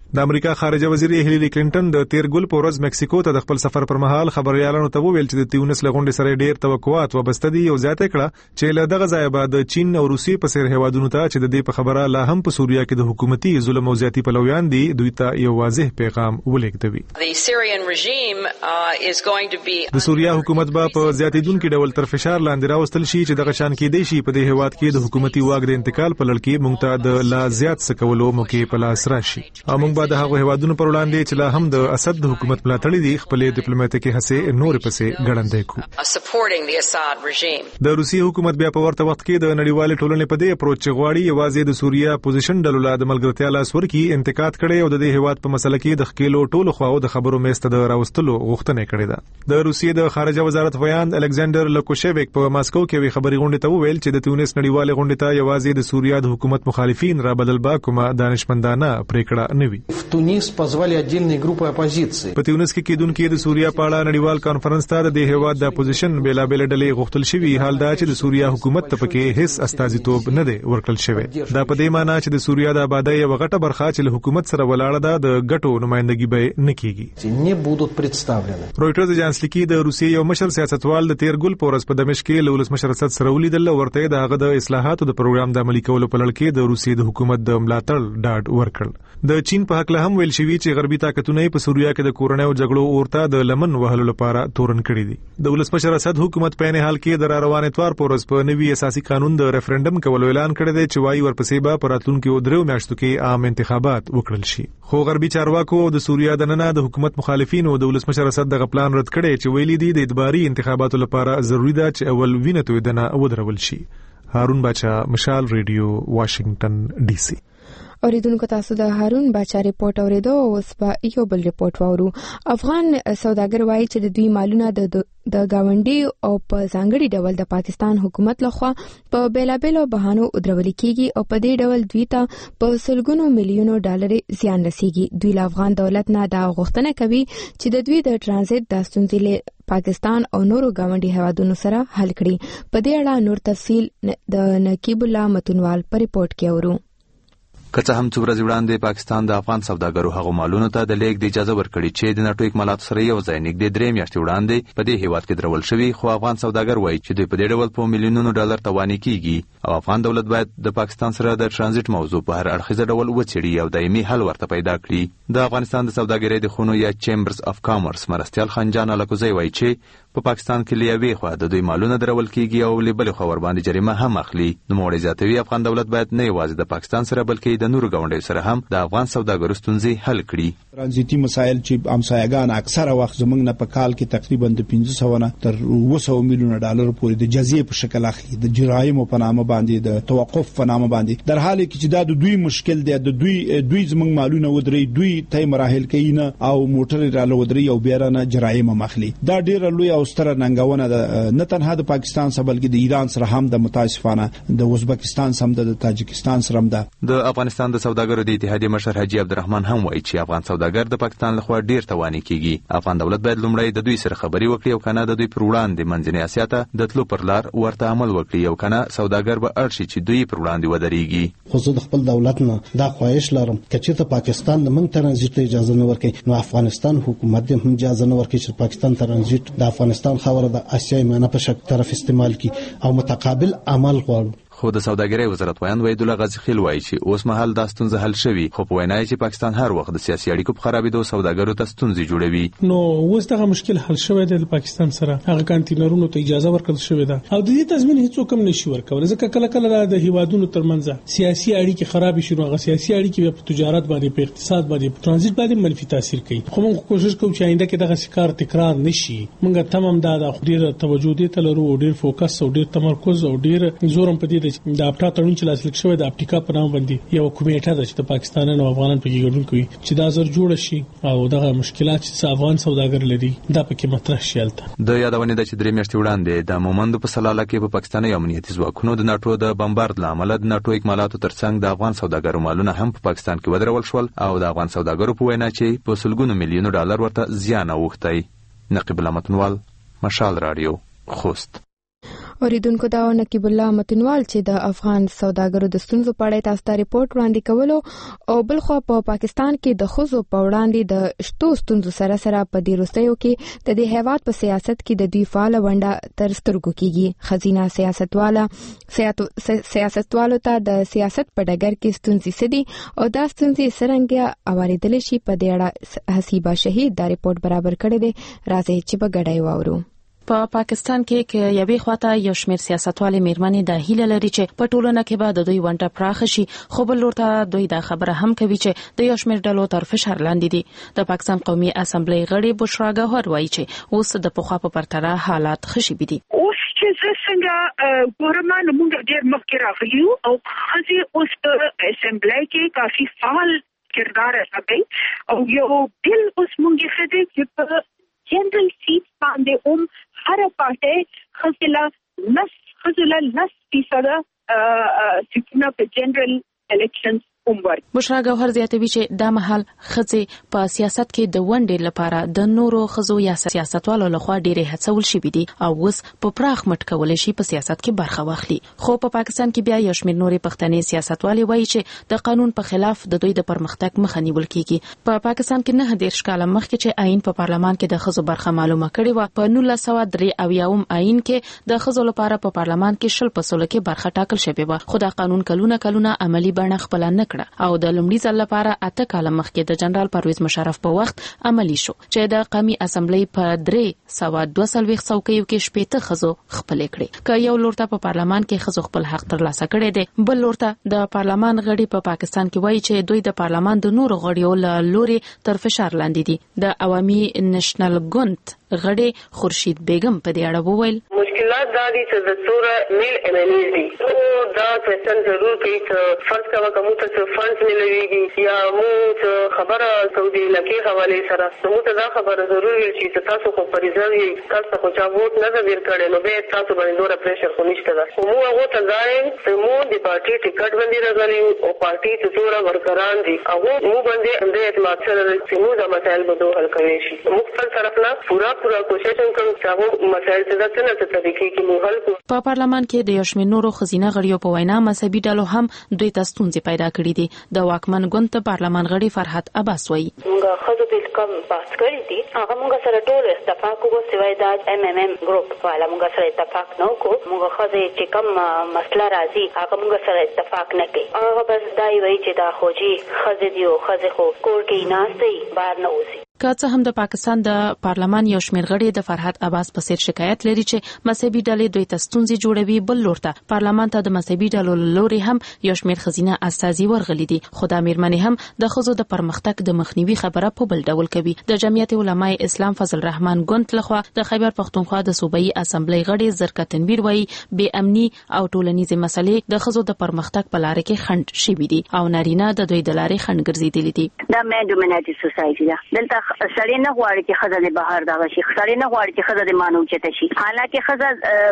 د امریکا خارجه وزیر هیلری کلینټن د تیر ګل په ورځ مکسیکو ته د خپل سفر پر مهال خبريالانو ته وویل چې د تیونس لغونډې سره ډېر توقعات وبسته دي او زیاته کړه چې له دغه ځای بعد چین او روسیې په سیر هوادونو ته چې د دې په خبره لا هم په سوریه کې د حکومتي ظلم او زیاتی پلویان دي دوی ته یو واضح پیغام ولېږدوي. د سوریه حکومت به په زیاتیدونکو ډول تر فشار لاندې راوستل شي چې دغه شان کې دی شي په دې هواد کې د حکومتي واګ د انتقال په لړ کې مونږ ته د لا زیات سکولو موقع په لاس راشي او مونږ به د هغه هوادونو پر وړاندې چې لا هم د اسد د حکومت ملاتړي دي خپل ډیپلوماټیکي هڅې نور پسې ګړندې کو. د روسي حکومت بیا په ورته وخت کې د نړیوال ټولنې په دې اپروچ غواړي یوازې د سوریه پوزیشن ډلو د ملګرتیا لاس ورکی انتقاد کړي او د دې هواد په مسله کې د خکېلو ټولو خواو د خبرو میسته د راوستلو غوښتنه کړې ده. د روسیې د خارجه وزارت ویاند الکساندر لوکوشیویک په ماسکو کې وی خبري غونډه ته وویل چې د تونس نړیوال غونډه ته یوازې د سوریه د حکومت مخالفین را بدل با کومه دانشمندانه پریکړه نه وي. تونس позвали отдельные группы оппозиции. په تونس کې کېدونکو د سوریه په اړه نړیوال کانفرنس ته د هیواد د اپوزیشن بیلابل ډلې غوښتل شوی حال دا چې د سوریه حکومت ته پکې هیڅ استازیتوب نه دی ورکړل شوی. دا په دې معنی چې د سوریه د آبادی یو غټه برخه چې له حکومت سره ولاړه ده د ګټو نمائندګي به نه کیږي. не будут представлены. رويټرز اجانس لیکي د روسیې یو مشر سیاستوال د تیر ګل پورس په دمشق کې له ولسمشر اسد سره ولیدل ورته د هغه د اصلاحاتو د پروګرام د عملي کولو په لړ کې د روسیې د حکومت د ملاتړ ډاډ ورکړ. د چین په حق له هم ویل شوی چې غربي طاقتونه په سوریه کې د کورنۍ او جګړو اورته د لمن وهلو لپاره تورن کړی دي. د ولسمشر اسد حکومت په نه حال کې د روان اتوار پورس په نوي اساسي قانون د ریفرندم کولو اعلان کړی دی چې وايي ورپسې به په راتلونکو درو میاشتو کې عام انتخابات وکړل شي. خو غربي چارواکو د سوریه د نننه د حکومت مخالفین او د ولسمشر اسد د پلان رد کړي چې ویلي دي د ادباري انتخاباتو لپاره ضروری ده چې اول وینه تویدنه ودرول شي. هارون باچا، مشال ریډیو، واشنگټن ډي سي. اوریدونکو تاسو د هارون باچا ریپورت اوریدو اوس به یو بل ریپورت وورو. افغان سوداګر وایي چې د دوی مالونه د د گاونډي او په ځانګړي ډول د پاکستان حکومت لخوا په بیلابېلو بهانو ودرول کیږي او په دې ډول دوی ته په سلګونو میلیونو ډالر زیان رسیږي. دوی له افغان دولت نه دا غوښتنه کوي چې د دوی د ترانزیت د ستونزې پاکستان او نورو گاونډي هوادونو سره حل کړي. په دې اړه نور تفصیل د نقیب الله متونوال په ریپورت کې اورو. که څه هم څو ورځې وړاندې پاکستان د افغان سوداګرو هغو مالونو ته د لیږد اجازه ورکړې چې د ناټو اکمالاتو سره یو ځای نږدې درې میاشتې وړاندې په دې هیواد کې درول شوي، خو افغان سوداګر وایي چې دوی په دې ډول په میلیونونو ډالر تاواني کیږي او افغان دولت باید د پاکستان سره د ترانزیت موضوع په هر اړخیزه ډول وڅېړي او دایمي حل ورته پیدا کړي. د افغانستان د سوداګرۍ د خونو یا چیمبرز اف کامرس مرستیال خنجان الکوزی وایي چې په پاکستان کې لیوي خو د دوی مالونه درول کیږي او لیبل خو ور باندې جریمه هم اخلي. نو موږ زیاتوي افغان دولت باید نه یوازې د پاکستان سره بلکې د نورو گاونډیو سره هم د افغان سوداګرو ستونزې حل کړي. ترانزیتي مسایل چې همسایګان اکثره وخت زمونږ نه په کال کې تقریبا د پنځه سوه نه تر اوه سوه میلیونه ډالر پورې د جزیې په شکل اخلي، د جرایمو په نامه باندې، د توقف په نامه باندې، در حال کې چې دا د دوی مشکل دی، د دوی دوی زمونږ مالونه ودري، دوی ته مراحل کوي نه او موټر را لودري او بیا نه جرایم مخلي. دا ډیره لوی او ستره ننګونه نه تنها د پاکستان سره بلکې د ایران سره هم د متاسفانه د ازبکستان سره د تاجکستان سره هم ده. د افغانستان د سوداګرو د اتحادیې مشر حاجی عبدالرحمن هم وایي چې افغان سوداګر د پاکستان لخوا ډیر تواني کیږي. افغان دولت باید لومړی د دوی سره خبري وکړي او کنه د دوی پر وړاندې منځنۍ اسیا ته د تلو پر لار ورته عمل وکړي او کنه سوداګر به اړ شي چې دوی پر وړاندې ودرېږي. خو زه د خپل دولت نه دا خواهش لرم چې ته پاکستان د من ترانزیت اجازه نه ورکړي، نو افغانستان حکومت هم اجازه نه ورکړي چې پاکستان ترانزیت د افغانستان خاوره د اسیا معنی په شک طرف استعمال کی او متقابل عمل غواړو. خو د سوداګرۍ وزارت ویاند وحید الله غازی خیل وایي چې اوس مهال دا ستونزه حل شوي، خو په وینا یې چې پاکستان هر وخت د سیاسي اړیکو په خرابېدو سوداګرو ته ستونزې جوړوي. نو اوس دغه مشکل حل شوی دی، د پاکستان سره هغه کانټینرونو ته اجازه ورکړل شوې ده او د دې تضمین هیڅوک هم نشي ورکولی، ځکه کله کله د هیوادونو ترمنځ سیاسي اړیکې خراب شي، هغه سیاسي اړیکې په تجارت باندې، په اقتصاد باندې، په ترانزیت باندې منفي تاثیر کوي. خو موږ کوشش کوو چې آینده کې دغه کار تکرار نشي. موږ تمام دا د ډیر توجه دې ته لرو، ډیر فوکس او ډیر تمرکز او ډیر زورم په دې د اپټا چې لاسلیک شوی د اپټیکا په نام باندې یو کمیټه ده چې د پاکستانیانو او افغانانو په کې ګډون کوي چې دا زر جوړ شي او دغه مشکلات چې افغان سوداګر لري دا پکې مطرح شي. د یادونه ده چې درې میاشتې وړاندې د مومندو په سلاله کې په پاکستاني امنیتي ځواکونو د ناټو د بمبارد له امله د ناټو اکمالاتو ترڅنګ د افغان سوداګرو مالونه هم په پاکستان کې ودرول شول او د افغان سوداګرو په وینا چې په سلګونو میلیونو ډالر ورته زیان اوښتی. نقیب الله متونوال، مشال رادیو، خوست. اوریدونکو دا نقیب الله متنوال چې د افغان سوداګرو د ستونزو په اړه تاسو ته ریپورت وړاندې کولو او بل خو په پاکستان کې د ښځو په وړاندې د شتو ستونزو سره سره په دې وروستیو کې د دې هیواد په سیاست کې د دوی فعاله ونډه تر سترګو کېږي. ښځینه سیاستواله سیاستوالو ته د سیاست په ډګر کې ستونزې څه دي او دا ستونزې څرنګه اوریدلی شي په دې اړه حسیبه شهید دا ریپورت برابر کړی دی. راځئ چې په ګډه یې واورو. په پا پاکستان کې کې یوې خواته یو شمېر سیاستوالې میرمنې د هیله لري چې په ټولنه کې به د دوی ونډه پراخه شي، خو بل ورته دوی دا خبره هم کوي چې د یو شمېر ډلو تر فشار لاندې دي. د پاکستان قومي اسمبلی غړي بشرا ګوهر وایي چې اوس د پخوا په پرتله حالات ښه شوي دي. اوس چې څنګه ګورم نو موږ ډېر مخکې راغلي یو او ښځې اوس په اسمبلی کې کافي فعال کردار ادا کوي او یو بل اوس موږ ښځې چې په جنرال سیټ باندې هم هر پارټي خپل نس خپل نس فیصد سیټونه په جنرال الیکشن عمر. بشرا ګوهر زیاتوي چې دا مهال ښځې په سیاست کې د ونډې لپاره د نورو ښځو یا سیاستوالو لخوا ډېرې هڅول شوې دي او اوس په پراخ مټ کولای شي په سیاست کې برخه واخلي. خو په پاکستان کې بیا یو شمېر نورې پښتنې سیاستوالې وایي چې د قانون په خلاف د دوی د پرمختګ مخه نیول کیږي. په پا پاکستان کې نه دېرش کاله مخکې چې آئین په پارلمان کې د ښځو برخه معلومه کړې و، په نولس سوه درې اویاوم آئین کې د ښځو لپاره په پارلمان کې شل په سلو کې برخه ټاکل شوې و، خو دا قانون کلونه کلونه عملی بڼه خپل نه کړه او د لومړي ځل لپاره اته کاله مخکې د جنرال پرویز مشرف په وخت عملی شو چې د قومي اسمبلی په درې سوه دوه څلوېښت څوکیو کې شپېته ښځو خپلې کړې. که یو لور ته په پارلمان کې ښځو خپل حق ترلاسه کړی دی، بل لور ته د پارلمان غړي په پاکستان کې وایي چې دوی د پارلمان د نورو غړیو له لوري تر فشار لاندې دي. د عوامي نېشنل ګوند غړي خورشید بیگم په دې اړه وویل مشکلات دا دي چې د څوره میل ایمنیز دي او دا کوېشن ضرور کوي چې فرض کړه کوم څه فنډز ملويږي یا مو خبره سعودي علاقې حواله سره نو ته دا خبره ضرور وي چې تاسو خو پریزاوي تاسو خو چا ووټ نه ورکړي کړي نو به تاسو باندې ډوره پریشر خو نشته دا مو هغه ته ځای چې مو د پارټي ټیکټ باندې راغلي او پارټي ته څوره ورکران دي هغه مو باندې اندې اعتماد سره چې مو دا مسائل به دوه حل کوي شي مختلف طرفنا پورا پورا کوشش کوم چې هغه مسائل څه څه طریقې کې مو حل کو. په پارلمان کې د یو شمېر نورو ښځینه غړیو په وینا مذهبي ډلو هم دوی ته ستونزې پیدا کړې دي. د واکمن ګوند ته پارلمان غړي فرحت عباس وایي موږ خځو په کوم بحث کړی دي هغه موږ سره ټول اتفاق وکړو سوای د ام ام ام ګروپ والا موږ سره اتفاق نه وکړو موږ خځې چې کوم مسله راځي هغه موږ سره اتفاق نه کوي هغه بس دای وایي چې دا خوجي خځې دی او خځې خو کور کې نه سي بار نه وځي. که څه هم د پاکستان د پارلمان یو شمېر غړي د فرحت عباس په څیر شکایت لري چې مذهبي ډلې دوی ته ستونزې جوړوي، بل لور ته پارلمان ته د مذهبي ډلو لوري هم یو شمېر ښځینه استازي ورغلي دي، خو د میرمنې هم د ښځو د پرمختګ د مخنیوي خبره په بل ډول کوي. د جمعیت علماء اسلام فضل الرحمن ګوند لخوا د خیبر پښتونخوا د صوبایي اسمبلی غړي زرکه تنویر وایي بې امني او ټولنیزې مسلې د ښځو د پرمختګ په لار کې خنډ شوي دي او نارینه د دوی د لارې خنډ ګرځېدلي دي. دا مې ډومینیټډ سوسایټي ده دلته سړی نه غواړي چې ښځه د بهر دغه شي، سړی نه غواړي چې ښځه د مانو چته شي، حالکه ښځه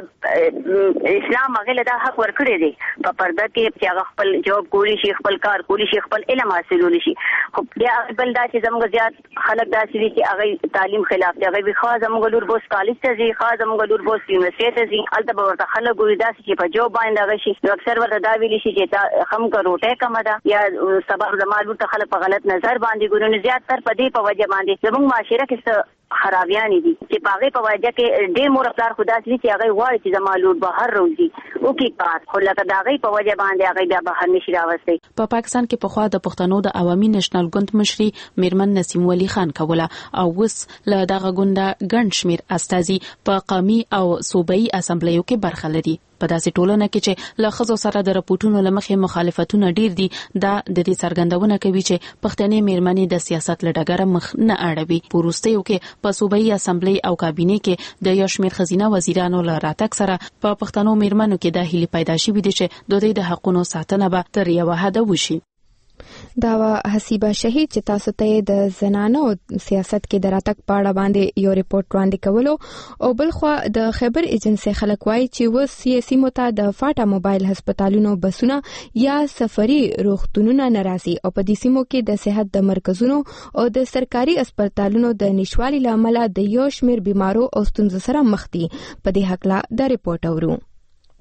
اسلام هغه له حق ورکړي دي په پرده کې چې هغه خپل جواب کولی شي، خپل کار کولی شي، خپل علم حاصلولی شي. خو بیا بل دا چې زموږ زیات خلک داسې دي چې هغه تعلیم خلاف دي، هغه به خاص زموږ لور بوس کالج ته ځي، خاص زموږ لور بوس یونیورسيټي ته ځي، البته به ورته خلک وي داسې چې په جواب باندې هغه شي نو اکثر ورته دا ویل شي چې هم کروټه کم ده یا سبب زمالو ته خلک په غلط نظر باندې ګوري. زیات تر په دې په وجه باندې زموږ معاشره کې خرابیانی دي چې پاغه په وجه کې ډېر مرغدار خدا سي چې هغه غواړي چې زمالور بهر روزي او کې کار خو لکه دا غي په وجه باندې هغه بیا بهر نشي راوستي. په پاکستان کې په خوا د پښتنو د عوامي نېشنل ګوند مشري میرمن نسیم ولی خان کوله او وس له دغه ګونده ګڼ شمیر استازي په قومي او صوبایي اسمبلیو کې برخه لري. په داسې ټولنه کې چې له ښځو سره د رپورټونو له مخې مخالفتونه ډیر دي، دا د دې څرګندونه کوي چې پښتنې میرمنې د سیاست له ډګره مخ نه اړوي. په وروستیو کې په صوبایي اسمبلی او کابینې کې د یو شمېر ښځینه وزیرانو له راتګ سره په پښتنو میرمنو کې د هیلې پیدا شوې دي چې د دوی د حقونو ساتنه به تر یوه حده وشي. دا حسیبه شهید چې تاسو ته د زنانو سیاست کې د راتګ په اړه باندې یو ریپورت وړاندې کولو او بل خو د خیبر ایجنسی خلک وایي چې و سیاسي متا د فاټا موبایل هسپتالونو بسونه یا سفري روغتونونه ناراضي او په دې سیمو کې د صحت د مرکزونو او د سرکاري هسپتالونو د نشوالي لامل د یو شمېر بیمارو او ستونزو سره مخ دي. په دې حق لا د ریپورت اورو.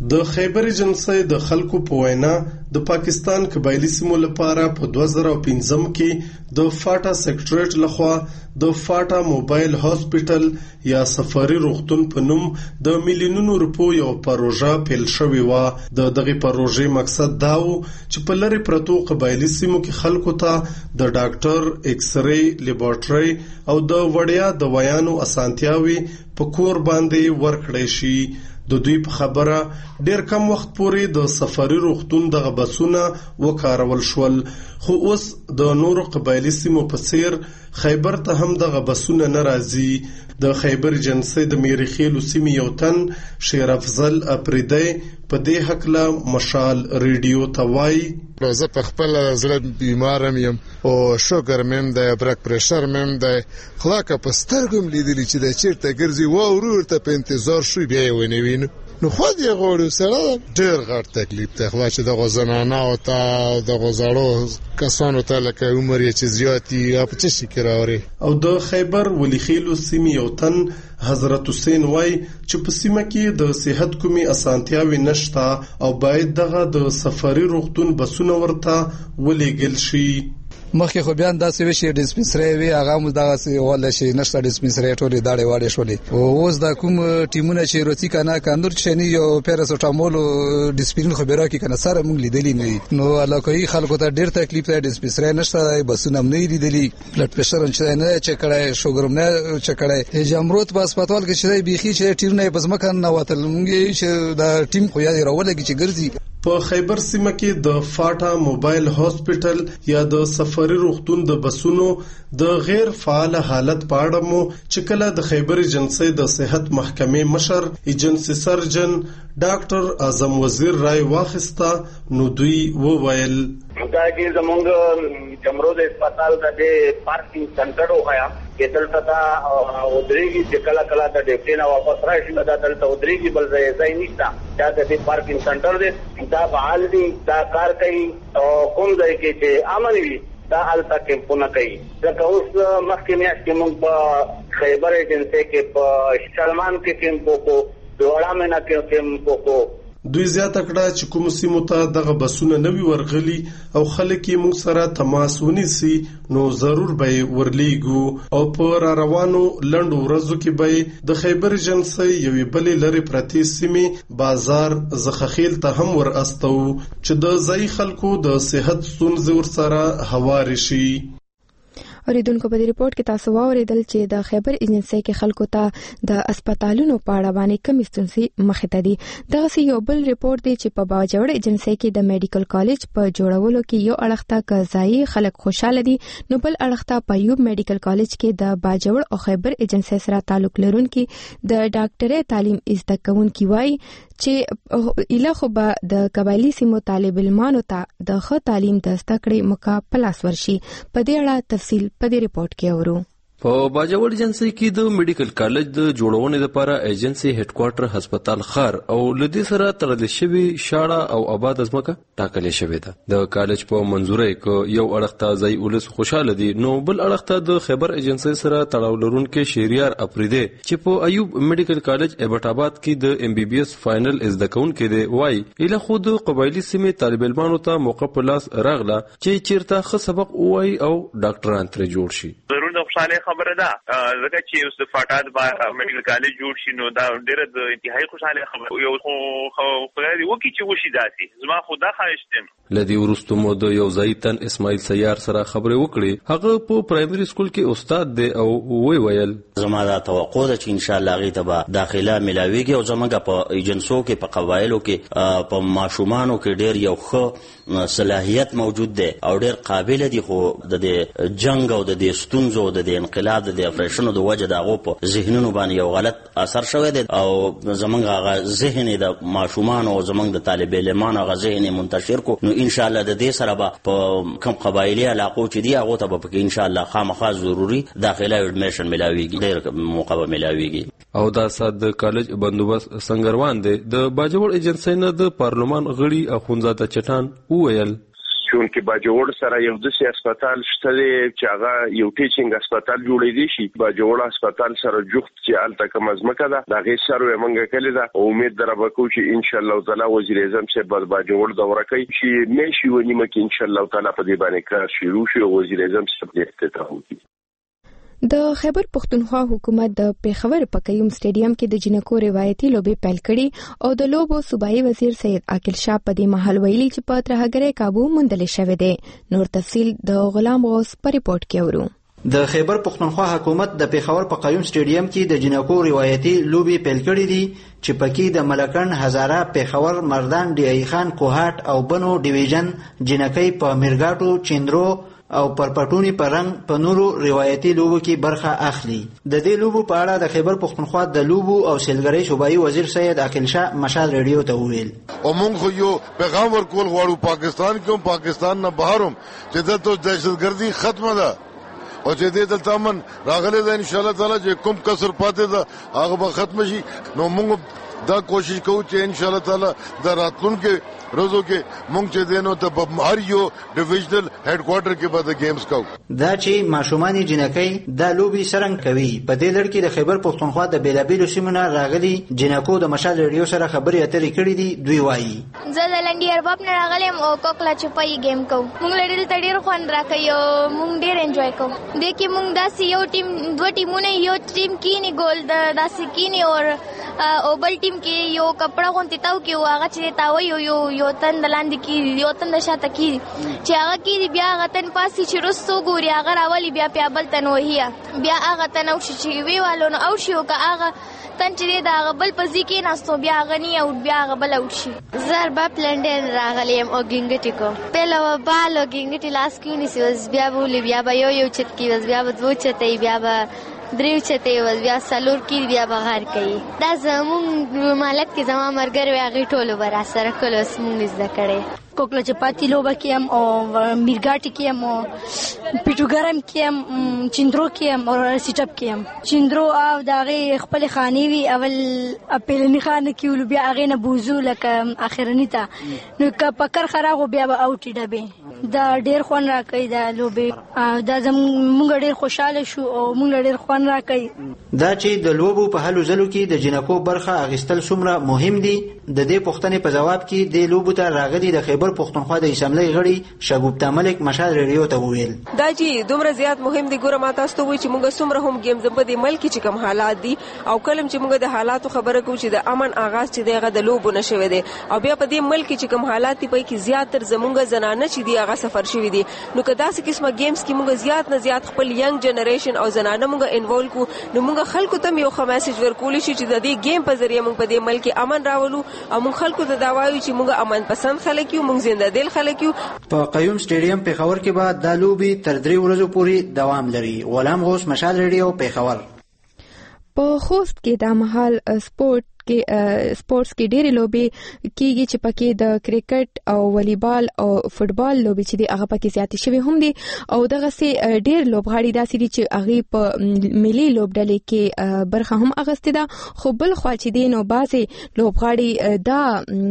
د خیبر ایجنسی د خلکو په وینا د پاکستان قبایلی سیمو لپاره په دوه زره پنځم کې د فاټا سیکټریټ لخوا د فاټا موبایل هاسپټل یا سفاري روغتون په نوم د میلیونونو روپو یو پروژه پیل شوې و. د دغه پروژې مقصد دا و چې په لری پرتو قبایلی سیمو کې خلکو ته د ډاکټر ایکس ری لیبارټري او د وړیا دوايانو اسانتیاوي په کور باندې ورکړې شي. د دوی په خبره ډیر کم وخت پورې د سفاري روغتون دغه بسونه وکارول شول، خو اوس د نورو قبایلی سیمو په څیر خیبر ته هم دغه بسونه نه راځي. د خیبر ایجنسی د میرخیلو سیمې یو تن شیر افضل اپریدی په دې هکله مشال ریډیو ته وایي: زه په خپل زړه بیمارم یم او شوګر مم دی، برک پرشر مم دی، خو که په سترګم لیدلی چې د چیرته ګرځي و ورور ته په انتظار شو بیا یې ونه وینو. نو خو دې غوړو سره ډېر غټ تکلیف دی، خو چې دغه زنانه او ته دغه زړو کسانو ته لکه عمر یې چې زیات وي په څه شي کې راوري. او د خیبر ولیخیلو سیمې یو تن حضرت حسین وای چې په سیمه کې د صحت کومي اسانتیاوي نشته او باید دغه د سفاري روغتون بسونه ورته ولېږل شي. مخکې خو بیان داسې وشي ډیسپنسری وي، هغه مو دغه ول شي نشته ډیسپنسری ټولې داړې واړې شولې. او اوس د کوم ټیمونه چې روتی کنه کاندور چني یو پیراسټامول ډیسپلین خبره کې کنه سره مونږ لیدلې نه، نو علاقې خلکو ته ډیر تکلیف دی. ډیسپنسری نشته، بسونه هم نه لیدلې، بلډ پرشر هم نه چک کړای، شوګر هم نه چک کړای. جمرود په هسپتال کې چې بيخي چې ټیرونه په ځمکه نه وتل، مونږ چې دا ټیم خو یاد راولګي چې ګرځي. په خیبر سیمه کې د فاټا موبایل هاسپټل یا د سفاري روغتون د بسونو د غیر فعال حالت په اړه مو چې کله د خیبر ایجنسی د صحت محکمې مشر ایجنسی سرجن ډاکټر اعظم وزیر رای واخستا، نو دوی وویل: دا چې زمونږ جمرود هسپتال د پارکینګ سنټر وخایا کې دلته دا ودرېږي چې کله کله د ډیپټي نه واپس راشي دا دلته ودرېږي، بل ځای ځای نشته. دا د پارکینګ سنټر دی، دا فعال دی، دا کار کوي او کوم ځای کې چې امن وي دا هلته کیمپونه کوي. لکه اوس مخکې میاشت کې موږ په خیبر ایجنسی کې په شلمان کې کیمپ وکړو، دوړا مینا کې کیمپ وکړو. دوی زیاته کړه چې کوم سیمو ته دغه بسونه نوي ورغلي او خلک یې موږ سره تماس ونیسي نو ضرور به ورلیږو او په را روانو لنډو ورځو کې به د خیبر ایجنسی یوې بلې لرې پرتې سیمې بازار زخخیل ته هم ور استو چې د ځای خلکو د صحت ستونزې ورسره هواري شي. اوریدونکو په دې ریپورت کې تاسو واوریدل چې د خیبر ایجنسی کې خلکو ته د اسپیټالونو په اړه باندې کم ستونزې مخې ته دي. دغه یو بل ریپورت دی چې په باجوړ ایجنسی کې د میډیکل کالج په جوړولو کې یو اړخ ته قضایي خلک خوشاله دي، نو بل اړخ ته په یوب میډیکل کالج کې د باجوړ او خیبر ایجنسی سره تعلق لرونکي د ډاکټرۍ تعلیم زده کوونکي وایي چې اله خو به د قبایلی سیمو طالب علمانو ته د ښه تعلیم د زده کړې موقع په لاس ورشي. په دې اړه تفصیل په دې ریپورت کې اورو. په باجوړ ایجنسی کې د میډیکل کالج د جوړونې لپاره ایجنسی هډ کوارټر هسپتال خار او لدی سره تړل شوی شاړه او آباد ازمکه ټاکلې شوې ده. د کالج په منځوري کې یو اړخ ته ځای ولس خوشاله دي، نو بل اړخ ته د خیبر ایجنسی سره تړاو لرونکي شهریار اپریده چې په ایوب میډیکل کالج ایبټ آباد کې د ام بي بي اس فائنل از د کون کې دی وای اله خود قبایلی سیمې طالب علمانو ته موقع په لاس راغله چې چیرته ښه سبق وای او ډاکټران تر جوړ شي. ضرور د خوشاله خبره ده ځکه چې اوس د فاټاد با میډیکل کالج جوړ شي نو دا ډېر د انتهایی خوشاله خبره یو خو خدای وکي چې وشي داسي زما خدا خواهش تم. لدی ورستو مو د یو ځای تن اسماعیل سیار سره خبرې وکړي، هغه په پرایمري سکول کې استاد دی او وی ویل زما دا توقع ده چې ان شاء الله غي ته داخله ملاويږي او زموږ په ایجنسو کې په قبایلو کې په ماشومانو کې ډېر یو ښه صلاحیت موجود دی او ډېر قابل دي، خو د جنگ او د ستونزو د انقلاب د افریشنو د وجه دغه په ذهنونو باندې یو غلط اثر شوی دی او زمونږ هغه ذهن د ماشومان او زمونږ د طالب علمانو هغه ذهن منتشر کو، نو ان شاء الله د دې سره به په کوم قبایلی علاقو چې دی هغه ته به ان شاء الله خامخا ضروري داخله ایډمیشن ملاويږي، ډېر موقع ملاويږي. او دا سات د کالج بندوبست څنګه روان دی؟ د باجوړ ایجنسی نه د پارلمان غړي اخونزاده چټان وویل چون کې باجوړ سره یو داسې هسپتال شته چې هغه یو ټیچینګ هسپتال جوړېدی شي باجوړ هسپتال سره جوخت چې الته کوم ازمکه ده دا غي سره منګه کړی ده امید دربکو چې ان شاء الله تعالی وزیر اعظم صاحب باجوړ دوره کوي چې نشي ونیمه کې ان شاء الله تعالی په دې باندې کار شروع شي وزیر اعظم صاحب دې افتتاح وکړي. د خیبر پختونخوا حکومت د پیښور په قیوم سټیډیم کې د جنکو روایتي لوبې پیل کړي او د لوبو صوبایي وزیر سید عاقل شاه په دې مهال ویلي چې په ترهګرۍ قابو موندل شوی دی. نور تفصیل د غلام غوث په ریپورت کې اورو. د خیبر پختونخوا حکومت د پیښور په قیوم سټیډیم کې د جنکو روایتي لوبې پیل کړي دي چې پکې د ملکن هزاره پیښور مردان ډی ای خان کوهات او بنو ډیویژن جنکۍ په میرګاټو چیندرو او پرپټونی پرنګ په نورو روایتي لوبو کې برخه اخلي. د دې لوبو په اړه د خیبر پختونخوا د لوبو او سیلګرۍ صوبایي وزیر سید عاقل شاه مشال ریډیو ته وویل او موږ خو یو پیغام ورکول غواړو پاکستان کې پاکستان نه بهروم چې دلته دهشتګردي ختمه ده او چې دې دلته امن راغلی ده ان شاء الله تعالی چې کوم کسر پاتې ده هغه به ختم شي. نو موږ دا کوشش کوو چې ان شاء الله تعالی د راتلونکو روزو کې موږ چې دینو ته په هر یو ډیویژنل هډ کوارټر کې به د گیمز کوو. دا چې ماشومان جنکۍ د لوبي سرنګ کوي په دې لړ کې د خیبر پختونخوا د بیلابیلو سیمونو راغلي جنکو د مشال ریډیو سره خبرې اترې کړې دي. دوی وایي زه د لنډي ارباب نه راغلم او کوکلا چپای گیم کوم. موږ لړل تډیر خوان راکې او موږ ډیر انجوای کوو. د کې موږ داسې یو ټیم دوه ټیمونه یو ټیم کینی ګول داسې کینی او او بل ټیم کې یو کپڑا غونتی تاو کې واغه چې تاو یو یو یو تن دلاندې کې یو تن د شاته کې چې هغه کې بیا غتن پاسي چې رسو ګوري هغه راولي بیا بیا بل تن وهیا بیا هغه تن او شي وی والو نو او شي او هغه تن چې دا هغه بل پزې کې ناستو بیا غني او بیا هغه بل او شي. زربا پلندن راغلیم او ګینګټی کو پهلا بالو ګینګټی لاس کې نیسوس بیا بولی بیا به یو یو چت کې بیا به دوه چتې بیا به دریو چته ول بیا سالور کې بیا بغیر کوي. دا زمون مالک کې زما مرګر وی هغه ټولو بر اثر کول اوس مونږ زده کړي. کوکلا چپاتی لوبه کې هم او میرګاټی کې هم او پیټوګرام کې هم چیندرو کې هم او سیټاپ کې هم. چیندرو او دغه خپل خاني وی اول اپلنی خانه کې ول بیا هغه نه بوزو لکه اخرنی ته نو که پکر خراغو بیا به اوټی ډبه دا ډیر خوان راکې دا لوبه دا زموږ ډیر خوشاله شو او موږ ډیر خوان راکې. دا چې د لوبو په حلو ځلو کې د جنکو برخه اغستل څومره مهم دي د دې پوښتنې په جواب کې د لوبو ته راغلي د خیبر پختونخوا د اسمبلی غړي شګوفتا ملک مشال ریډیو ته وویل دا چې دومره زیات مهم دي ګوره ما تاسو ته وایي چې موږ څومره هم گیم زبد ملک چې کوم حالات دي او کلم چې موږ د حالاتو خبره کوو چې د امن آغاز چې دغه د لوبو نشوي دي او بیا په دې ملک چې کوم حالات دي په کې زیات تر زمونږ زنانه چې دی هغه سفر شوی دي نو که داسې قسمه گیمز کې موږ زیات نه زیات خپل ینګ جنریشن او زنانه موږ انوالو کو نو موږ خلکو ته یو ښه میسج ورکول شي چې د دې گیم په ذریعہ موږ په دې ملک امن راولو او موږ خلکو ته دا وایو چې موږ امن پسند خلک یو موږ زنده دل خلک یو. په قیوم سټیډیم پیښور کې به د لوبي تر درې ورځې پورې دوام لري. غلام غوث مشال ریډیو پیښور. په خوست کې د مهال سپورت کې سپورتس کې ډېری لوبي کېږي چې پکې د کرکټ او والیبال او فوتبال لوبي چې دی هغه پکې زیات شوی هم دي او دغه سي ډېر لوبغاړي داسې دي چې هغه په ملي لوبډلې کې برخه هم اغستې ده خو بل خو چې دی نو باسي لوبغاړي دا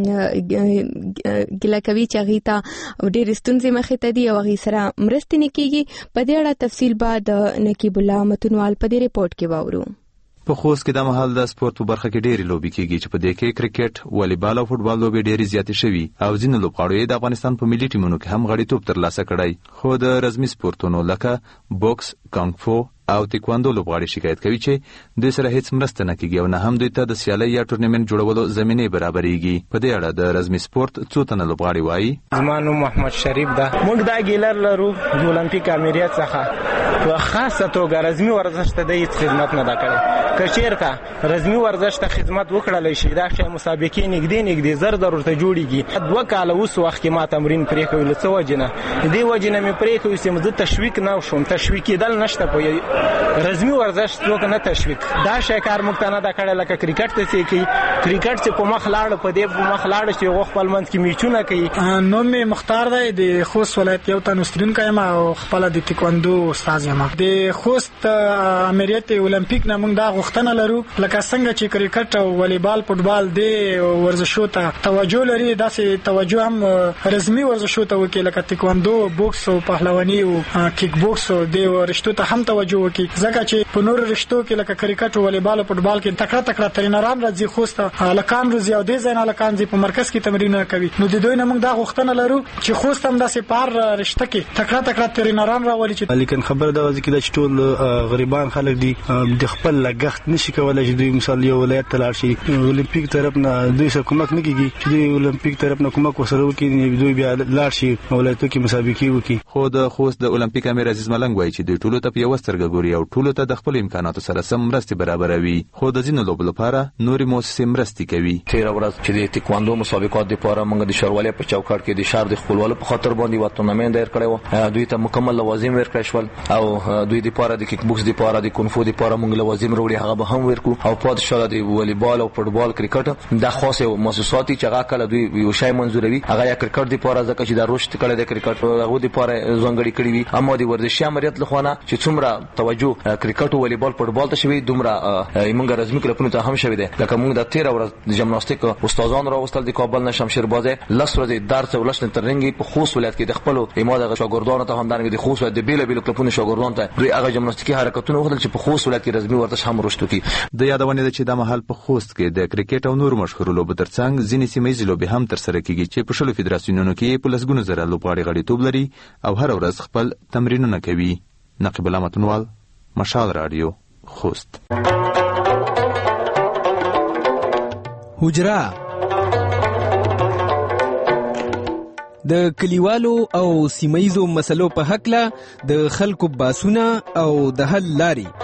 ګله کوي چې هغه ته ډېر ستونزې مخې ته دي او هغه سره مرستې نه کیږي. په دې اړه تفصیل بعد نقیب الله متنوال په دې ریپورت کې واورو. په خوست کې د مهال د سپورت په برخه کې ډېری لوبي کېږي چې په دې کې کرکټ، والیبال او فوتبال لوبي ډېری زیاتې شوي او ځینې لوبغاړي د افغانستان په ملي ټیمونو کې هم غړیتوب ترلاسه کړی. خو د رسمي سپورتونو لکه بوکس، کانګ فو او تایکواندو لوبغاړي شکایت کوي چې دوی سره هیڅ مرسته نه کیږي او نه هم دوی ته د سیالۍ یا ټورنمنټ جوړولو زمینه برابرېږي. په دې اړه د رسمي سپورت څو تنه لوبغاړي وایي زما نوم محمد شریف ده. موږ دا ګیلر لرو د اولمپیک امریت څخه په خاصه توګه رسمي ورزش ته د هیڅ خدمت نه ده کړې. که چیرته رسمي ورزش ته خدمت وکړل شي دا شی مسابقې نږدې نږدې زر ضرورت جوړیږي. دوه کال اوس وخت کې ما تمرین پرې کوي لڅ وجنه دې وجنه مې پرې کوي چې مزه تشویق نه شوم تشویق کېدل نشته په رسمي ورزش څوک نه تشویق دا شی کار مونږ ته نه دا کړل لکه کرکټ ته چې کوي کرکټ چې په مخ لاړ په دې په مخ لاړ چې غو خپل منځ کې میچونه کوي. نوم مې مختار دی د خوست ولایت یو تن استادون کایم او خپل د تایکواندو استاد یم. د خوست امریت اولمپیک نه مونږ دا غوښتنه لرو لکه څنګه چې کرکټ او والیبال فوټبال د ورزشو ته توجه لري داسې توجه هم رسمي ورزشو ته وکړي لکه تکواندو بوکس او پهلواني او کیک بوکس د ورزشو ته هم توجه وکړي ځکه چې په نور رشتو کې لکه کرکټ او والیبال او فوټبال کې تکړه تکړه ترینران راځي خوسته لکان روزي او د زین لکان زی په مرکز کې تمرینونه کوي نو د دوی نه موږ دا غوښتنه لرو چې خوست هم داسې پار رشته کې تکړه تکړه ترینران راولي چې لیکن خبر دا ځکه چې ټول غریبان خلک دي د خپل لګښت نشي کولای چې دوی مثال یو ولایت ته لاړ شي اولمپیک طرف نه دوی سره کومک نه کیږي چې دوی اولمپیک طرف نه کومک وسره وکړي دوی بیا لاړ شي ولایتو کې مسابقې وکړي خو د خوست د اولمپیک امیر عزیز ملنګ وایي چې دوی ټولو ته په یو سترګه ګوري او ټولو ته د خپل امکاناتو سره سم مرستې برابروي خو د ځینو لوبو لپاره نورې موسسې مرستې کوي. تیره ورځ چې د تکواندو مسابقات لپاره موږ د شاروالۍ په چوکاټ کې د شهر د خپلوالو په خاطر باندې یو تورنمنت دایر کړی و دوی ته مکمل لوازم ورکړل شول او دوی د لپاره د کیک بوکس لپاره د کونفو لپاره موږ لوازم وروړي هغه به هم ورکو او پات شاله د والیبال او فوټبال کرکټ د خاصه مؤسسات چې هغه کله دوی یو شای منزوروي هغه یا کرکټ لپاره ځکه چې د رشد کړي د کرکټ هغه لپاره ځانګړي کړي وي اما د ورزشي امریت لخوانه چې څومره توجه کرکټ او والیبال فوټبال ته شوی دومره موږ رسمي کلبونو ته هم شوی دی لکه موږ د تیر ورځ د جمناستیک استادان راوستل د کابل نه شمشیر بازه لس ورځې درس او لشن ترنګي په خوست ولایت کې د خپل ایماده شاګردانو ته هم دانګي د خوست د بیل بیل کلبونو شاګردان ته دوی هغه جمناستیکي حرکتونه وکړل چې په خوست ولایت کې رسمي ورزش هم رشد وکړي. د یادونه ده چې د محل په خوست کې د کرکټ او نور مشهور لوبو ترڅنګ ځینې سیمه لوبې هم تر سره کیږي چې په شلو فدراسیونونو کې په لسګونو زره لوبغاړي غړیتوب لري او هر ورځ خپل تمرینونه کوي. نقیب الله متنوال مشال رادیو خوست. حجره د کلیوالو او سیمایزو مسلو په حق له د خلکو باسونه او د حل لاري